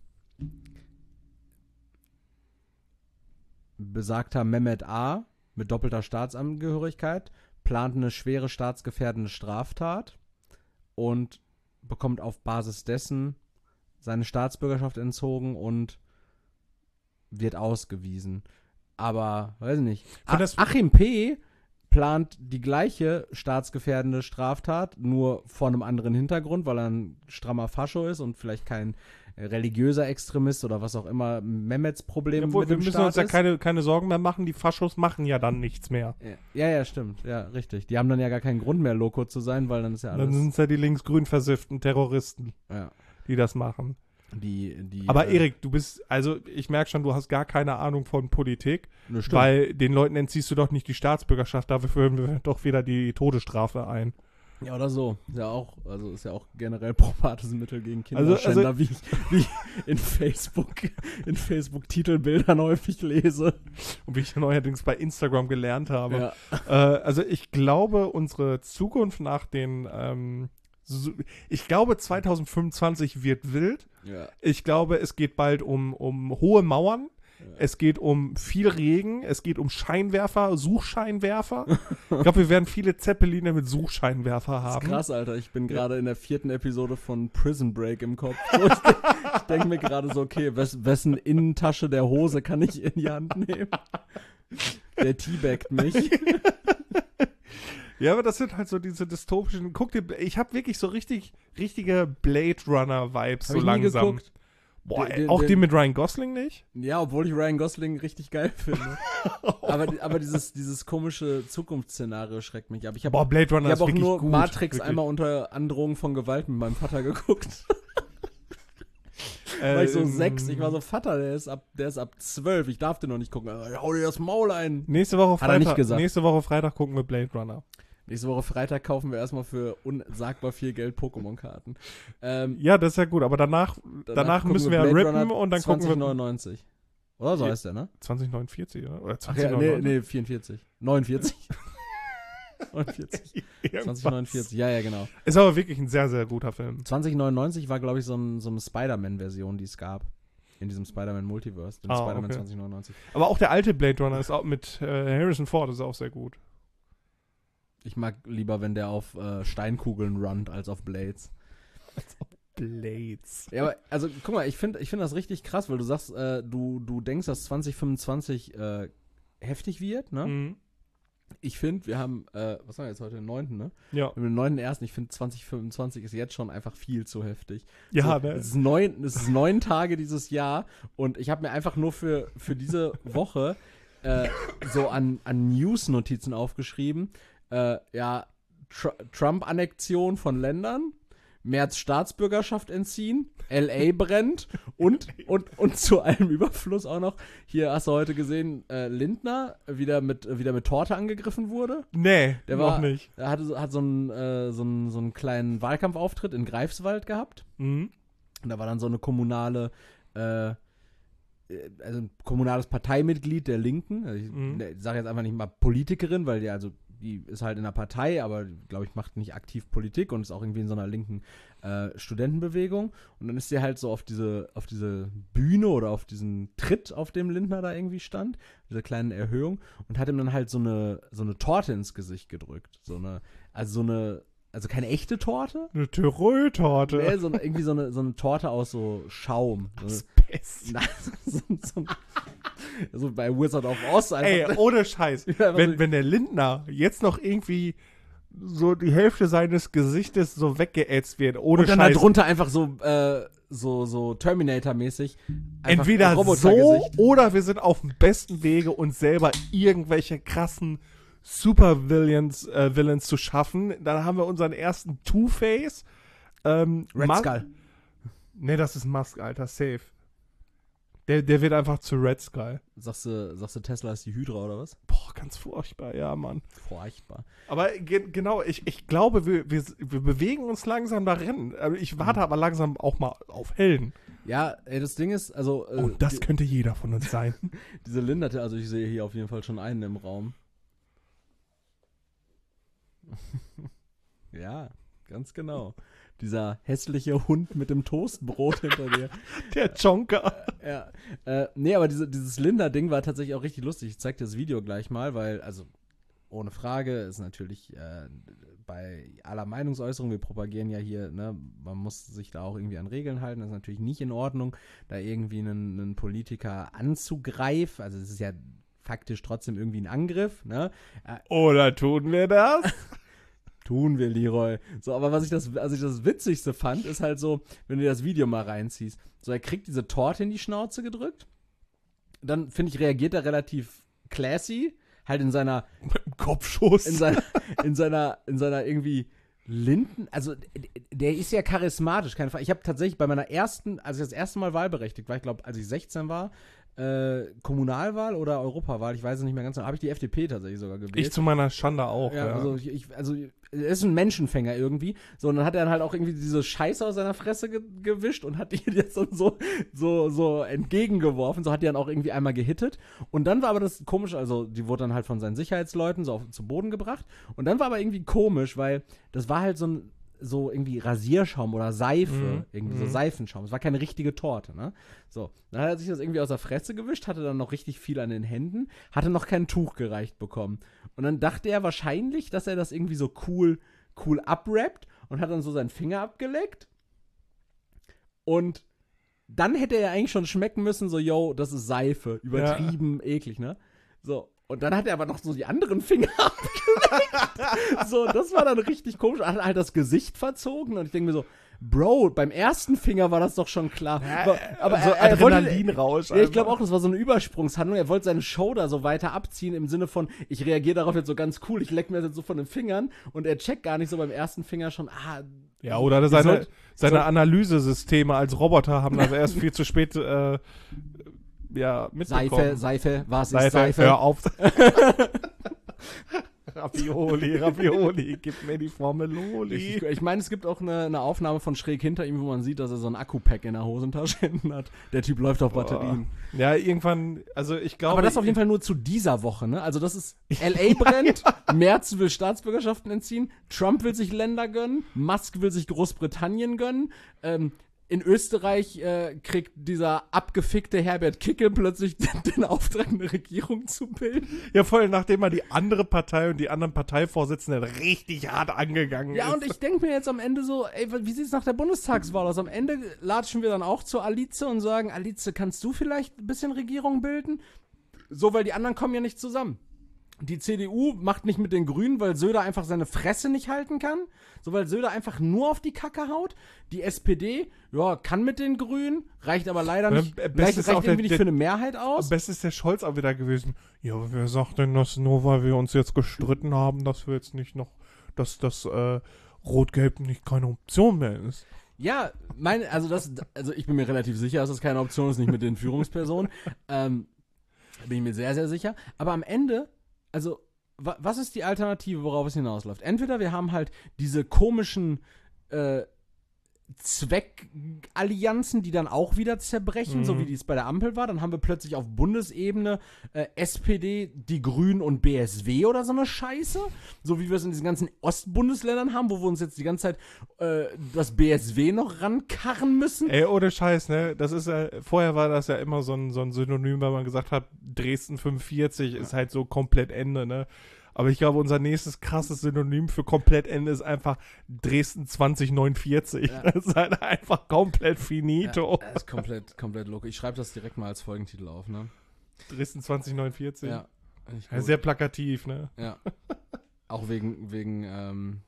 besagter Mehmet A. mit doppelter Staatsangehörigkeit plant eine schwere staatsgefährdende Straftat und bekommt auf Basis dessen seine Staatsbürgerschaft entzogen und wird ausgewiesen. Aber, weiß ich nicht. Von A- das- Achim P. plant die gleiche staatsgefährdende Straftat, nur vor einem anderen Hintergrund, weil er ein strammer Fascho ist und vielleicht kein äh, religiöser Extremist oder was auch immer Mehmets Problem Obwohl, mit wir dem müssen Staat uns ja ist. keine, keine Sorgen mehr machen, die Faschos machen ja dann nichts mehr. Ja, ja, stimmt. Ja, richtig. Die haben dann ja gar keinen Grund mehr, Loco zu sein, weil dann ist ja Dann alles. sind es ja die linksgrün versifften Terroristen, Ja, die das machen. die, die, Aber äh, Erik, du bist, also ich merke schon, du hast gar keine Ahnung von Politik, ne, stimmt. weil den Leuten entziehst du doch nicht die Staatsbürgerschaft, dafür führen wir doch wieder die Todesstrafe ein. Ja, oder so. Ist ja auch, also ist ja auch generell probates Mittel gegen Also- Kinderschänder, also- wie, ich, wie ich in Facebook, in Facebook-Titelbildern häufig lese. Und wie ich neuerdings bei Instagram gelernt habe. Ja. Äh, also ich glaube, unsere Zukunft nach den, ähm, so, ich glaube zwanzig fünfundzwanzig wird wild. Ja. Ich glaube, es geht bald um, um hohe Mauern. Es geht um viel Regen, es geht um Scheinwerfer, Suchscheinwerfer. Ich glaube, wir werden viele Zeppeline mit Suchscheinwerfer Das ist haben. krass, Alter. Ich bin gerade in der vierten Episode von Prison Break im Kopf. So, ich denke denk mir gerade so, okay, wes, wessen Innentasche der Hose kann ich in die Hand nehmen? Der teabagt mich. Ja, aber das sind halt so diese dystopischen. Guck dir, ich habe wirklich so richtig, richtige Blade Runner Vibes Hab so ich nie langsam. geguckt. Boah, Den- ey, den- auch den- die mit Ryan Gosling nicht? Ja, obwohl ich Ryan Gosling richtig geil finde. aber aber dieses, dieses komische Zukunftsszenario schreckt mich ab. Ich habe Boah, Blade Runner ich ist hab auch wirklich nur gut. Matrix wirklich. einmal unter Androhung von Gewalt mit meinem Vater geguckt. Äh, war ich so ähm, sechs. Ich war so, Vater, der ist ab, der ist ab zwölf. Ich darf den noch nicht gucken. Ich hau dir das Maul ein. Nächste Woche Hat er nicht Freitag, gesagt. nächste Woche Freitag gucken wir Blade Runner. Nächste Woche Freitag kaufen wir erstmal für unsagbar viel Geld Pokémon-Karten. Ähm, Ja, das ist ja gut, aber danach, danach, gucken müssen wir, Blade rippen Runner und dann gucken zwanzig wir neunundneunzig. Oder so Ja. heißt der, ne? zwanzig neunundvierzig, oder? Oder Ach zwanzig ja, nee, neunundneunzig? nee, vierundvierzig. neunundvierzig. neunundvierzig. Irgendwas. zwanzig neunundvierzig, ja, ja, genau. Ist aber wirklich ein sehr, sehr guter Film. zwanzig neunundneunzig war, glaube ich, so, ein, so eine Spider-Man-Version, die es gab. In diesem Spider-Man-Multiverse. In Ah, Spider-Man okay. zwanzig neunundneunzig. Aber auch der alte Blade Runner ist auch mit äh, Harrison Ford ist auch sehr gut. Ich mag lieber, wenn der auf äh, Steinkugeln runnt, als auf Blades. Blades. Ja, aber, also, guck mal, ich finde ich find das richtig krass, weil du sagst, äh, du, du denkst, dass zwanzig fünfundzwanzig äh, heftig wird, ne? Mhm. Ich finde, wir haben, äh, was haben wir jetzt heute, den neunten, ne? Ja. Wir haben den neunten ersten. Ich finde, zwanzig fünfundzwanzig ist jetzt schon einfach viel zu heftig. Ja, so, ne? es, ist neun, es ist neun Tage dieses Jahr und ich habe mir einfach nur für, für diese Woche äh, so an, an News-Notizen aufgeschrieben. Äh, ja, Tr Trump-Annexion von Ländern, Merz Staatsbürgerschaft entziehen, L A brennt und, und, und zu allem Überfluss auch noch, hier hast du heute gesehen, äh, Lindner wieder mit, wieder mit Torte angegriffen wurde. Nee, Der noch war, nicht. Er hatte, so- hat so einen, äh, so, einen, so einen kleinen Wahlkampfauftritt in Greifswald gehabt. Mhm. Und da war dann so eine kommunale, äh, also ein kommunales Parteimitglied der Linken. Also ich Mhm. ne, sage jetzt einfach nicht mal Politikerin, weil die also die ist halt in der Partei, aber glaube ich macht nicht aktiv Politik und ist auch irgendwie in so einer linken äh, Studentenbewegung. Und dann ist sie halt so auf diese auf diese Bühne oder auf diesen Tritt, auf dem Lindner da irgendwie stand, diese kleinen Erhöhung und hat ihm dann halt so eine so eine Torte ins Gesicht gedrückt, so eine also so eine also keine echte Torte, Eine Tirol-Torte. nee, so eine, irgendwie so eine so eine Torte aus so Schaum. So eine, Asbest. Nein, so, so, so bei Wizard of Oz Ey, einfach. ohne Scheiß. Ja, wenn, also- wenn der Lindner jetzt noch irgendwie so die Hälfte seines Gesichtes so weggeätzt wird, ohne und dann Scheiß. darunter einfach so, äh, so, so Terminator-mäßig. einfach Entweder ein so Robotergesicht. oder wir sind auf dem besten Wege, uns selber irgendwelche krassen Super-Villains äh, Villains zu schaffen. Dann haben wir unseren ersten Two-Face. Ähm, Red Ma- Skull. Nee, das ist Musk, Alter, safe. Der, der wird einfach zu Red Skull. Sagst du, sagst du, Tesla ist die Hydra oder was? Boah, ganz furchtbar, ja, Mann. Furchtbar. Aber ge genau, ich, ich glaube, wir, wir, wir bewegen uns langsam darin. Also ich warte aber langsam auch mal auf Helden. Ja, ey, das Ding ist, also, äh, Und das die, könnte jeder von uns sein. diese Linderte, also ich sehe hier auf jeden Fall schon einen im Raum. Ja, ganz genau. Dieser hässliche Hund mit dem Toastbrot hinter dir. Der Jonker. Ja, äh, nee, aber diese, dieses Linda-Ding war tatsächlich auch richtig lustig. Ich zeig dir das Video gleich mal, weil, also, ohne Frage ist natürlich äh, bei aller Meinungsäußerung, wir propagieren ja hier, ne, man muss sich da auch irgendwie an Regeln halten, das ist natürlich nicht in Ordnung, da irgendwie einen, einen Politiker anzugreifen, also es ist ja faktisch trotzdem irgendwie ein Angriff, ne, äh, Oder tun wir das? tun wir, Leroy. So, aber was ich das, also ich das Witzigste fand, ist halt so, wenn du dir das Video mal reinziehst. So, er kriegt diese Torte in die Schnauze gedrückt. Dann, finde ich, reagiert er relativ classy. Halt in seiner, Mit dem Kopfschuss. in seiner, in seiner, in seiner irgendwie Linden, also der ist ja charismatisch, keine Frage. Ich habe tatsächlich bei meiner ersten, als ich das erste Mal wahlberechtigt war, ich glaube, als ich sechzehn war, äh, Kommunalwahl oder Europawahl, ich weiß es nicht mehr ganz genau, habe ich die F D P tatsächlich sogar gewählt. Ich zu meiner Schande auch. Ja, Ja, also ich, ich, also er ist ein Menschenfänger irgendwie. So, und dann hat er dann halt auch irgendwie diese Scheiße aus seiner Fresse ge gewischt und hat die jetzt dann so, so, so entgegengeworfen. So hat die dann auch irgendwie einmal gehittet. Und dann war aber das komisch, also die wurde dann halt von seinen Sicherheitsleuten so auf, zu Boden gebracht. Und dann war aber irgendwie komisch, weil das war halt so ein so irgendwie Rasierschaum oder Seife, Mhm. irgendwie so Mhm. Seifenschaum. Es war keine richtige Torte, ne? So, dann hat er sich das irgendwie aus der Fresse gewischt, hatte dann noch richtig viel an den Händen, hatte noch kein Tuch gereicht bekommen. Und dann dachte er wahrscheinlich, dass er das irgendwie so cool, cool abrappt und hat dann so seinen Finger abgeleckt. Und dann hätte er eigentlich schon schmecken müssen, so, yo, das ist Seife. Übertrieben eklig, ne? So. Und dann hat er aber noch so die anderen Finger abgeleckt. So, das war dann richtig komisch. Er hat halt das Gesicht verzogen und ich denke mir so, Bro, beim ersten Finger war das doch schon klar. Aber, aber so er, er wollte, Adrenalinrausch. ja, ich glaube auch, das war so eine Übersprungshandlung. Er wollte seine Show da so weiter abziehen im Sinne von, ich reagiere darauf jetzt so ganz cool, ich leck mir das jetzt so von den Fingern und er checkt gar nicht so beim ersten Finger schon, ah. Ja, oder wie seine, soll- seine soll- Analysesysteme als Roboter haben das erst viel zu spät äh, ja, mitbekommen. Seife, Seife, was Seife, ist Seife? hör auf. Ravioli, Ravioli, gib mir die Formeloli. Ich, ich meine, es gibt auch eine, eine Aufnahme von schräg hinter ihm, wo man sieht, dass er so ein Akku-Pack in der Hosentasche hinten hat. Der Typ läuft auf Batterien. Ja, irgendwann, also ich glaube... Aber das auf jeden Fall nur zu dieser Woche, ne? Also das ist, L A brennt, Merz will Staatsbürgerschaften entziehen, Trump will sich Länder gönnen, Musk will sich Großbritannien gönnen, ähm, in Österreich äh, kriegt dieser abgefickte Herbert Kickl plötzlich den, den Auftrag, eine Regierung zu bilden. Ja, voll, nachdem er die andere Partei und die anderen Parteivorsitzenden richtig hart angegangen Ja, ist. und ich denke mir jetzt am Ende so, ey, wie sieht's nach der Bundestagswahl aus? Am Ende latschen wir dann auch zu Alice und sagen, Alice, kannst du vielleicht ein bisschen Regierung bilden? So, weil die anderen kommen ja nicht zusammen. Die C D U macht nicht mit den Grünen, weil Söder einfach seine Fresse nicht halten kann. So, weil Söder einfach nur auf die Kacke haut. Die S P D, ja, kann mit den Grünen, reicht aber leider Ja, nicht, äh, reicht, best ist reicht auch der- irgendwie nicht der- für eine Mehrheit Am aus. besten ist der Scholz auch wieder gewesen. Ja, aber wer sagt denn das nur, weil wir uns jetzt gestritten haben, dass wir jetzt nicht noch, dass das, äh, Rot-Gelb nicht keine Option mehr ist. Ja, meine, also das, also ich bin mir relativ sicher, dass das keine Option ist, nicht mit den Führungspersonen. ähm, bin ich mir sehr, sehr sicher. Aber am Ende, also, wa was ist die Alternative, worauf es hinausläuft? Entweder wir haben halt diese komischen äh, Zweckallianzen, die dann auch wieder zerbrechen, Mhm. so wie dies bei der Ampel war. Dann haben wir plötzlich auf Bundesebene äh, S P D, die Grünen und B S W oder so eine Scheiße. So wie wir es in diesen ganzen Ostbundesländern haben, wo wir uns jetzt die ganze Zeit äh, das B S W noch rankarren müssen. Ey, ohne Scheiß, ne? Das ist ja, vorher war das ja immer so ein, so ein Synonym, weil man gesagt hat, Dresden fünfundvierzig ist halt so komplett Ende, ne? Aber ich glaube, unser nächstes krasses Synonym für komplett Ende ist einfach Dresden zwanzig neunundvierzig. Ja. Das ist halt einfach komplett finito. Ja, ist komplett, komplett loco. Ich schreibe das direkt mal als Folgentitel auf, ne? Dresden zwanzig neunundvierzig. Ja. finde ich Ja, gut. sehr plakativ, ne? Ja. Auch wegen, wegen, ähm,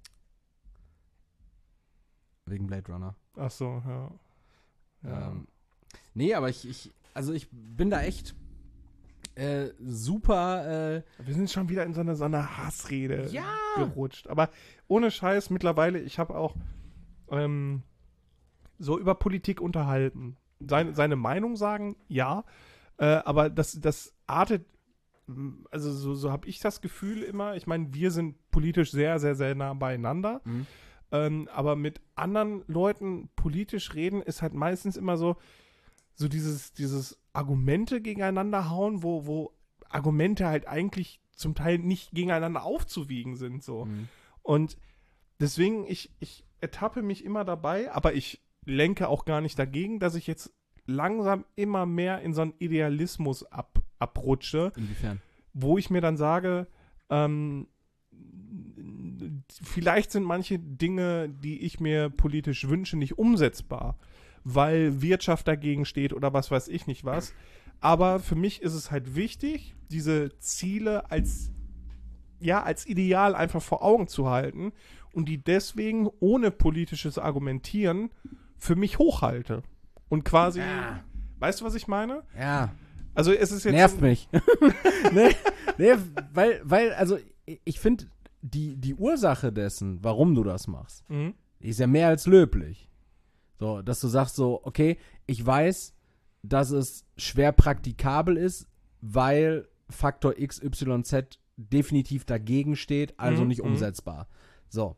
wegen Blade Runner. Ach so, ja. Ja. Ähm, nee, aber ich, ich, also ich bin da echt äh, super, äh, Wir sind schon wieder in so eine, so eine Hassrede Ja. gerutscht. Aber ohne Scheiß, mittlerweile, ich habe auch ähm, so über Politik unterhalten. Seine, seine Meinung sagen, ja. Äh, aber das, das artet, m, also so, so habe ich das Gefühl immer. Ich meine, wir sind politisch sehr, sehr, sehr nah beieinander. Mhm. Ähm, aber mit anderen Leuten politisch reden ist halt meistens immer so, so dieses, dieses Argumente gegeneinander hauen, wo, wo Argumente halt eigentlich zum Teil nicht gegeneinander aufzuwiegen sind. So. Mhm. Und deswegen, ich, ich ertappe mich immer dabei, aber ich lenke auch gar nicht dagegen, dass ich jetzt langsam immer mehr in so einen Idealismus ab, abrutsche, Inwiefern? wo ich mir dann sage, ähm, vielleicht sind manche Dinge, die ich mir politisch wünsche, nicht umsetzbar, weil Wirtschaft dagegen steht oder was weiß ich nicht was. Aber für mich ist es halt wichtig, diese Ziele als, ja, als Ideal einfach vor Augen zu halten und die deswegen ohne politisches Argumentieren für mich hochhalte. Und quasi, Ja. weißt du, was ich meine? Ja. Also es ist jetzt Nervt mich. nee, nee, weil, weil, also ich finde, die, die Ursache dessen, warum du das machst, Mhm. die ist ja mehr als löblich. So, dass du sagst so, okay, ich weiß, dass es schwer praktikabel ist, weil Faktor X Y Z definitiv dagegen steht, also Mhm, nicht mhm. umsetzbar. So.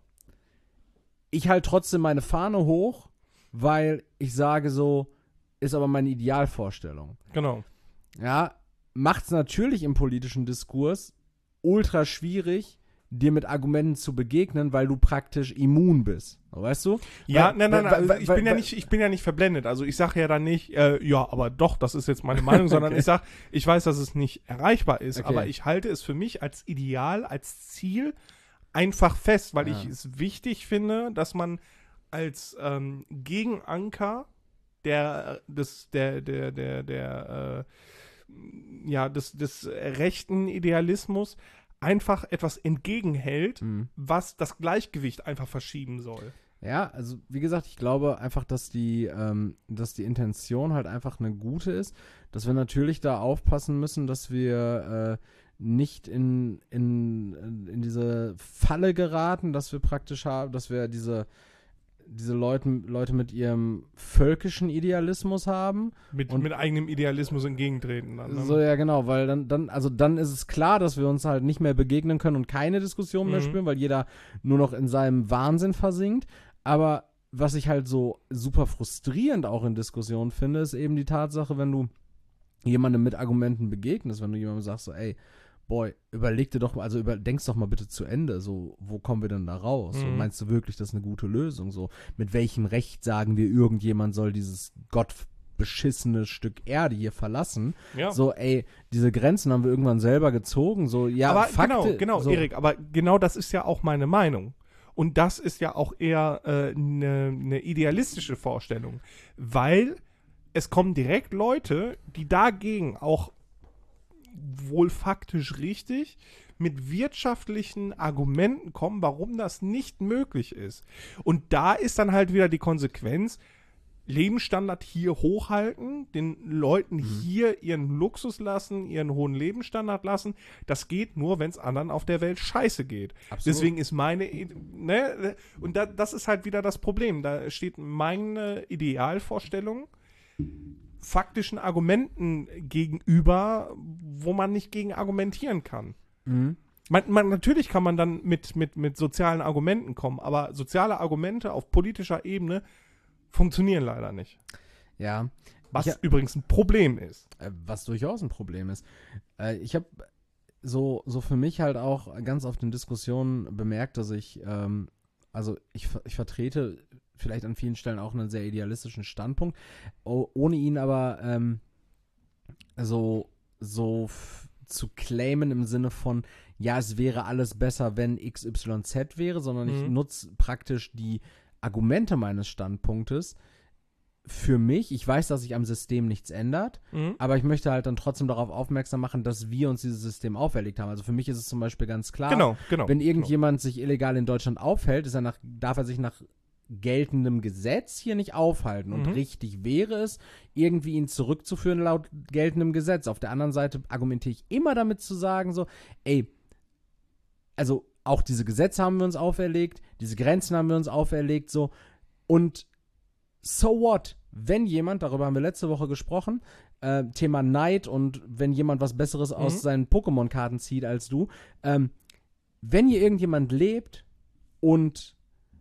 Ich halte trotzdem meine Fahne hoch, weil ich sage so, ist aber meine Idealvorstellung. Genau. Ja, macht es natürlich im politischen Diskurs ultra schwierig, dir mit Argumenten zu begegnen, weil du praktisch immun bist. Weißt du? Ja, Weil- nein, nein, weil- also weil- ich weil- bin ja weil- nicht, ich bin ja nicht verblendet. Also ich sage ja dann nicht, äh, ja, aber doch, das ist jetzt meine Meinung, sondern Okay. ich sage, ich weiß, dass es nicht erreichbar ist, Okay. aber ich halte es für mich als Ideal, als Ziel einfach fest, weil Ja. ich es wichtig finde, dass man als ähm, Gegenanker der, des, der, der, der, der, äh, ja, des, des rechten Idealismus einfach etwas entgegenhält, Mhm. was das Gleichgewicht einfach verschieben soll. Ja, also wie gesagt, ich glaube einfach, dass die, ähm, dass die Intention halt einfach eine gute ist, dass wir natürlich da aufpassen müssen, dass wir äh, nicht in, in, in diese Falle geraten, dass wir praktisch haben, dass wir diese, diese Leuten, Leute mit ihrem völkischen Idealismus haben. Mit, Und- mit eigenem Idealismus entgegentreten. Dann, ne? So, ja, genau, weil dann, dann, also dann ist es klar, dass wir uns halt nicht mehr begegnen können und keine Diskussion mehr Mhm. spüren, weil jeder nur noch in seinem Wahnsinn versinkt. Aber was ich halt so super frustrierend auch in Diskussionen finde, ist eben die Tatsache, wenn du jemandem mit Argumenten begegnest, wenn du jemandem sagst, so, ey, boy, überleg dir doch mal, also über, denk's doch mal bitte zu Ende, so, wo kommen wir denn da raus? So, Mhm. meinst du wirklich, das ist eine gute Lösung? So, mit welchem Recht sagen wir, irgendjemand soll dieses gottbeschissene Stück Erde hier verlassen? Ja. So, ey, diese Grenzen haben wir irgendwann selber gezogen, so, ja, aber Fakte, genau, genau, so, Erik, aber genau das ist ja auch meine Meinung. Und das ist ja auch eher eine äh, ne, ne idealistische Vorstellung. Weil es kommen direkt Leute, die dagegen auch wohl faktisch richtig mit wirtschaftlichen Argumenten kommen, warum das nicht möglich ist. Und da ist dann halt wieder die Konsequenz, Lebensstandard hier hochhalten, den Leuten Mhm. hier ihren Luxus lassen, ihren hohen Lebensstandard lassen. Das geht nur, wenn es anderen auf der Welt scheiße geht. Absolut. Deswegen ist meine, I- ne, und da, das ist halt wieder das Problem. Da steht meine Idealvorstellung faktischen Argumenten gegenüber, wo man nicht gegen argumentieren kann. Mhm. Man, man, natürlich kann man dann mit, mit, mit sozialen Argumenten kommen, aber soziale Argumente auf politischer Ebene funktionieren leider nicht. Ja. Was Ich ha- übrigens ein Problem ist. Äh, Was durchaus ein Problem ist. Äh, ich habe so, so für mich halt auch ganz oft in Diskussionen bemerkt, dass ich, ähm, also ich, ver- ich vertrete vielleicht an vielen Stellen auch einen sehr idealistischen Standpunkt, o- ohne ihn aber ähm, so, so f- zu claimen im Sinne von, ja, es wäre alles besser, wenn X Y Z wäre, sondern ich Mhm. nutze praktisch die Argumente meines Standpunktes für mich. Ich weiß, dass sich am System nichts ändert, Mhm. aber ich möchte halt dann trotzdem darauf aufmerksam machen, dass wir uns dieses System auferlegt haben. Also für mich ist es zum Beispiel ganz klar, Genau, genau. wenn irgendjemand sich illegal in Deutschland aufhält, ist er nach, darf er sich nach geltendem Gesetz hier nicht aufhalten. Und Mhm. richtig wäre es, irgendwie ihn zurückzuführen laut geltendem Gesetz. Auf der anderen Seite argumentiere ich immer damit zu sagen, so, ey, also auch diese Gesetze haben wir uns auferlegt, diese Grenzen haben wir uns auferlegt, so, und so what? Wenn jemand, darüber haben wir letzte Woche gesprochen, äh, Thema Neid und wenn jemand was Besseres Mhm. aus seinen Pokémon-Karten zieht als du, ähm, wenn hier irgendjemand lebt und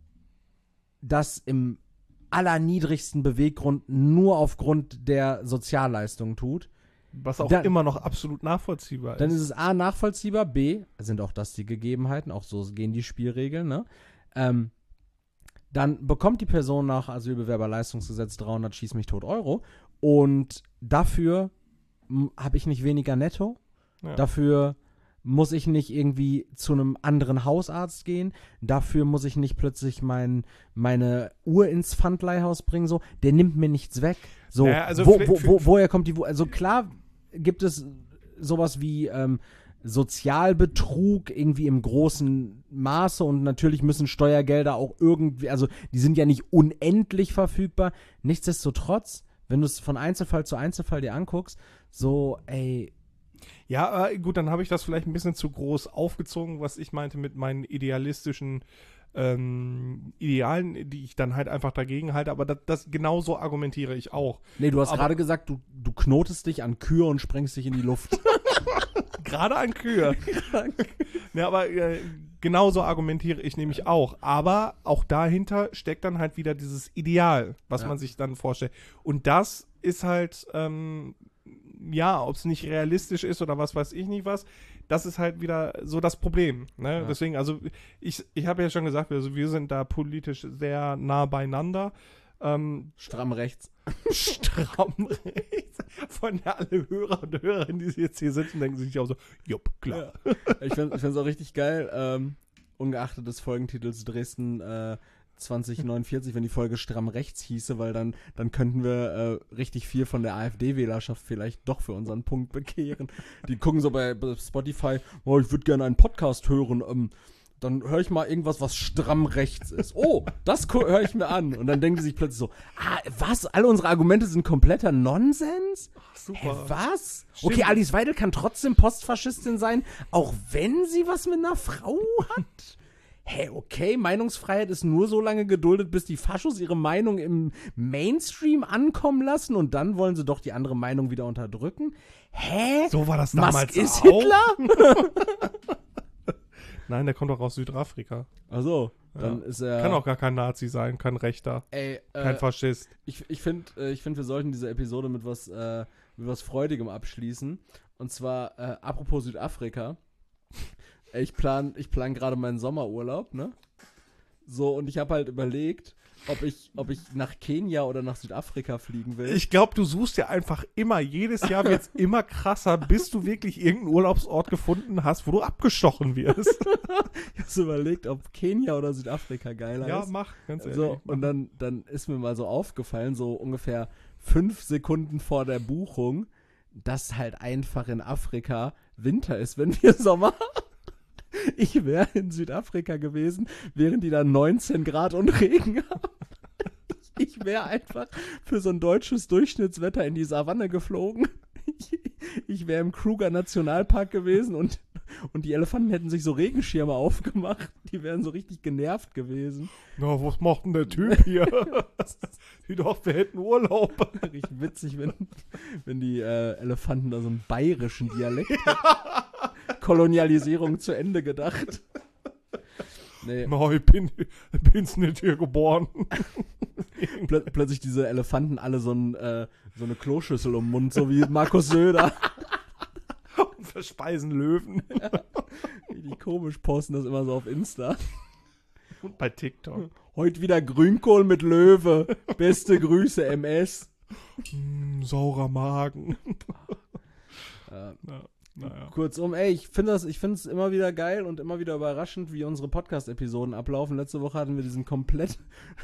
das im allerniedrigsten Beweggrund nur aufgrund der Sozialleistungen tut, Was auch dann- immer noch absolut nachvollziehbar dann ist. ist es A, nachvollziehbar, B, sind auch das die Gegebenheiten, auch so gehen die Spielregeln, ne? Ähm, dann bekommt die Person nach Asylbewerberleistungsgesetz dreihundert schieß mich tot Euro und dafür habe ich nicht weniger netto, Ja. dafür muss ich nicht irgendwie zu einem anderen Hausarzt gehen, dafür muss ich nicht plötzlich mein, meine Uhr ins Pfandleihhaus bringen, so, der nimmt mir nichts weg. So, Ja, also wo, für- wo, für- wo, woher kommt die, Wu- also klar gibt es sowas wie ähm, Sozialbetrug irgendwie im großen Maße und natürlich müssen Steuergelder auch irgendwie, also die sind ja nicht unendlich verfügbar. Nichtsdestotrotz, wenn du es von Einzelfall zu Einzelfall dir anguckst, so, ey, Ja, äh, gut, dann habe ich das vielleicht ein bisschen zu groß aufgezogen, was ich meinte mit meinen idealistischen ähm, Idealen, die ich dann halt einfach dagegen halte. Aber das, das genauso argumentiere ich auch. nee, du hast Aber- gerade gesagt, du, du knotest dich an Kühe und sprengst dich in die Luft. Gerade an Kühe. Ja, aber äh, genauso argumentiere ich nämlich auch. Aber auch dahinter steckt dann halt wieder dieses Ideal, was Ja. man sich dann vorstellt. Und das ist halt, ähm, ja, ob es nicht realistisch ist oder was weiß ich nicht was, das ist halt wieder so das Problem. Ne? Ja. Deswegen, also ich, ich habe ja schon gesagt, also wir sind da politisch sehr nah beieinander. Ähm, Stramm rechts. stramm rechts. Von der alle Hörer und Hörerinnen, die jetzt hier sitzen, denken sich auch so, jupp, klar. Ich finde es auch richtig geil, ähm, ungeachtet des Folgentitels Dresden äh, zwanzig neunundvierzig, wenn die Folge stramm rechts hieße, weil dann, dann könnten wir äh, richtig viel von der AfD-Wählerschaft vielleicht doch für unseren Punkt bekehren. Die gucken so bei, bei Spotify, oh, ich würde gerne einen Podcast hören, ähm, dann höre ich mal irgendwas, was stramm rechts ist. Oh, das höre ich mir an. Und dann denken die sich plötzlich so, ah, was? Alle unsere Argumente sind kompletter Nonsens? Super. Hä, was? Stimmt. Okay, Alice Weidel kann trotzdem Postfaschistin sein, auch wenn sie was mit einer Frau hat? Hä, okay, Meinungsfreiheit ist nur so lange geduldet, bis die Faschos ihre Meinung im Mainstream ankommen lassen und dann wollen sie doch die andere Meinung wieder unterdrücken? Hä? So war das Musk damals ist auch. Hitler? Nein, der kommt doch aus Südafrika. Achso, dann Ja. ist er... Kann auch gar kein Nazi sein, kein Rechter, Ey, kein äh, Faschist. Ich, ich finde, äh, ich find, wir sollten diese Episode mit was, äh, mit was Freudigem abschließen. Und zwar, äh, apropos Südafrika. Äh, ich plan, ich plan gerade meinen Sommerurlaub, ne? So, und ich habe halt überlegt, ob ich, ob ich nach Kenia oder nach Südafrika fliegen will. Ich glaube, du suchst ja einfach immer, jedes Jahr wird es immer krasser, bis du wirklich irgendeinen Urlaubsort gefunden hast, wo du abgestochen wirst. Ich habe so überlegt, ob Kenia oder Südafrika geiler Ja, ist. mach, ganz ehrlich. So, und dann, dann ist mir mal so aufgefallen, so ungefähr fünf Sekunden vor der Buchung, dass halt einfach in Afrika Winter ist, wenn wir Sommer haben. Ich wäre in Südafrika gewesen, während die da neunzehn Grad und Regen haben. Ich Ich wäre einfach für so ein deutsches Durchschnittswetter in die Savanne geflogen. Ich, ich wäre im Kruger Nationalpark gewesen und, und die Elefanten hätten sich so Regenschirme aufgemacht. Die wären so richtig genervt gewesen. Na, was macht denn der Typ hier? Die doch, wir hätten Urlaub. Richtig witzig, wenn, wenn die äh, Elefanten da so einen bayerischen Dialekt hätten. Kolonialisierung zu Ende gedacht. Nee. Na, ich bin, ich bin's nicht hier geboren. Plö plötzlich diese Elefanten alle so, ein, äh, so eine Kloschüssel um den Mund, so wie Markus Söder. Und verspeisen Löwen. Ja, richtig komisch, posten das immer so auf Insta. Und bei TikTok. Heute wieder Grünkohl mit Löwe. Beste Grüße, M S. Mm, saurer Magen. Äh, Na, naja. Kurzum, ey, ich finde das, ich finde es immer wieder geil und immer wieder überraschend, wie unsere Podcast-Episoden ablaufen. Letzte Woche hatten wir diesen komplett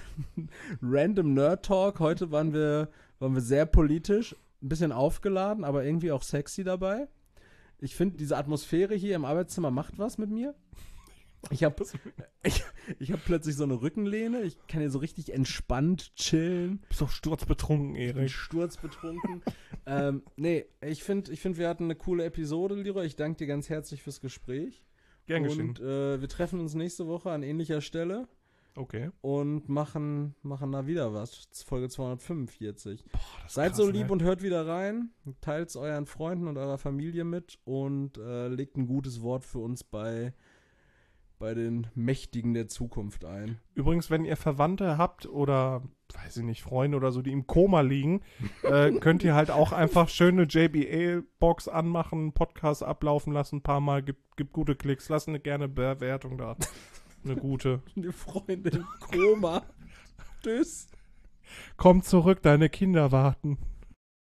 random Nerd-Talk. Heute waren wir, waren wir sehr politisch, ein bisschen aufgeladen, aber irgendwie auch sexy dabei. Ich finde, diese Atmosphäre hier im Arbeitszimmer macht was mit mir. Ich habe ich, ich hab plötzlich so eine Rückenlehne. Ich kann hier so richtig entspannt chillen. Bist doch sturzbetrunken, Ich bin Erik. sturzbetrunken. ähm, nee, ich finde, ich find, wir hatten eine coole Episode, Leroy. Ich danke dir ganz herzlich fürs Gespräch. Gern geschehen. Und äh, wir treffen uns nächste Woche an ähnlicher Stelle Okay. und machen, machen da wieder was. Folge zweihundertfünfundvierzig. Boah, das ist Seid krass, so lieb ne? und hört wieder rein. Teilt es euren Freunden und eurer Familie mit und äh, legt ein gutes Wort für uns bei, bei den Mächtigen der Zukunft ein. Übrigens, wenn ihr Verwandte habt oder, weiß ich nicht, Freunde oder so, die im Koma liegen, äh, könnt ihr halt auch einfach schöne J B A-Box anmachen, Podcast ablaufen lassen, ein paar Mal, gibt, gibt gute Klicks, lasst eine gerne Bewertung da. Eine gute. Eine Freundin im Koma. Tschüss. Komm zurück, deine Kinder warten.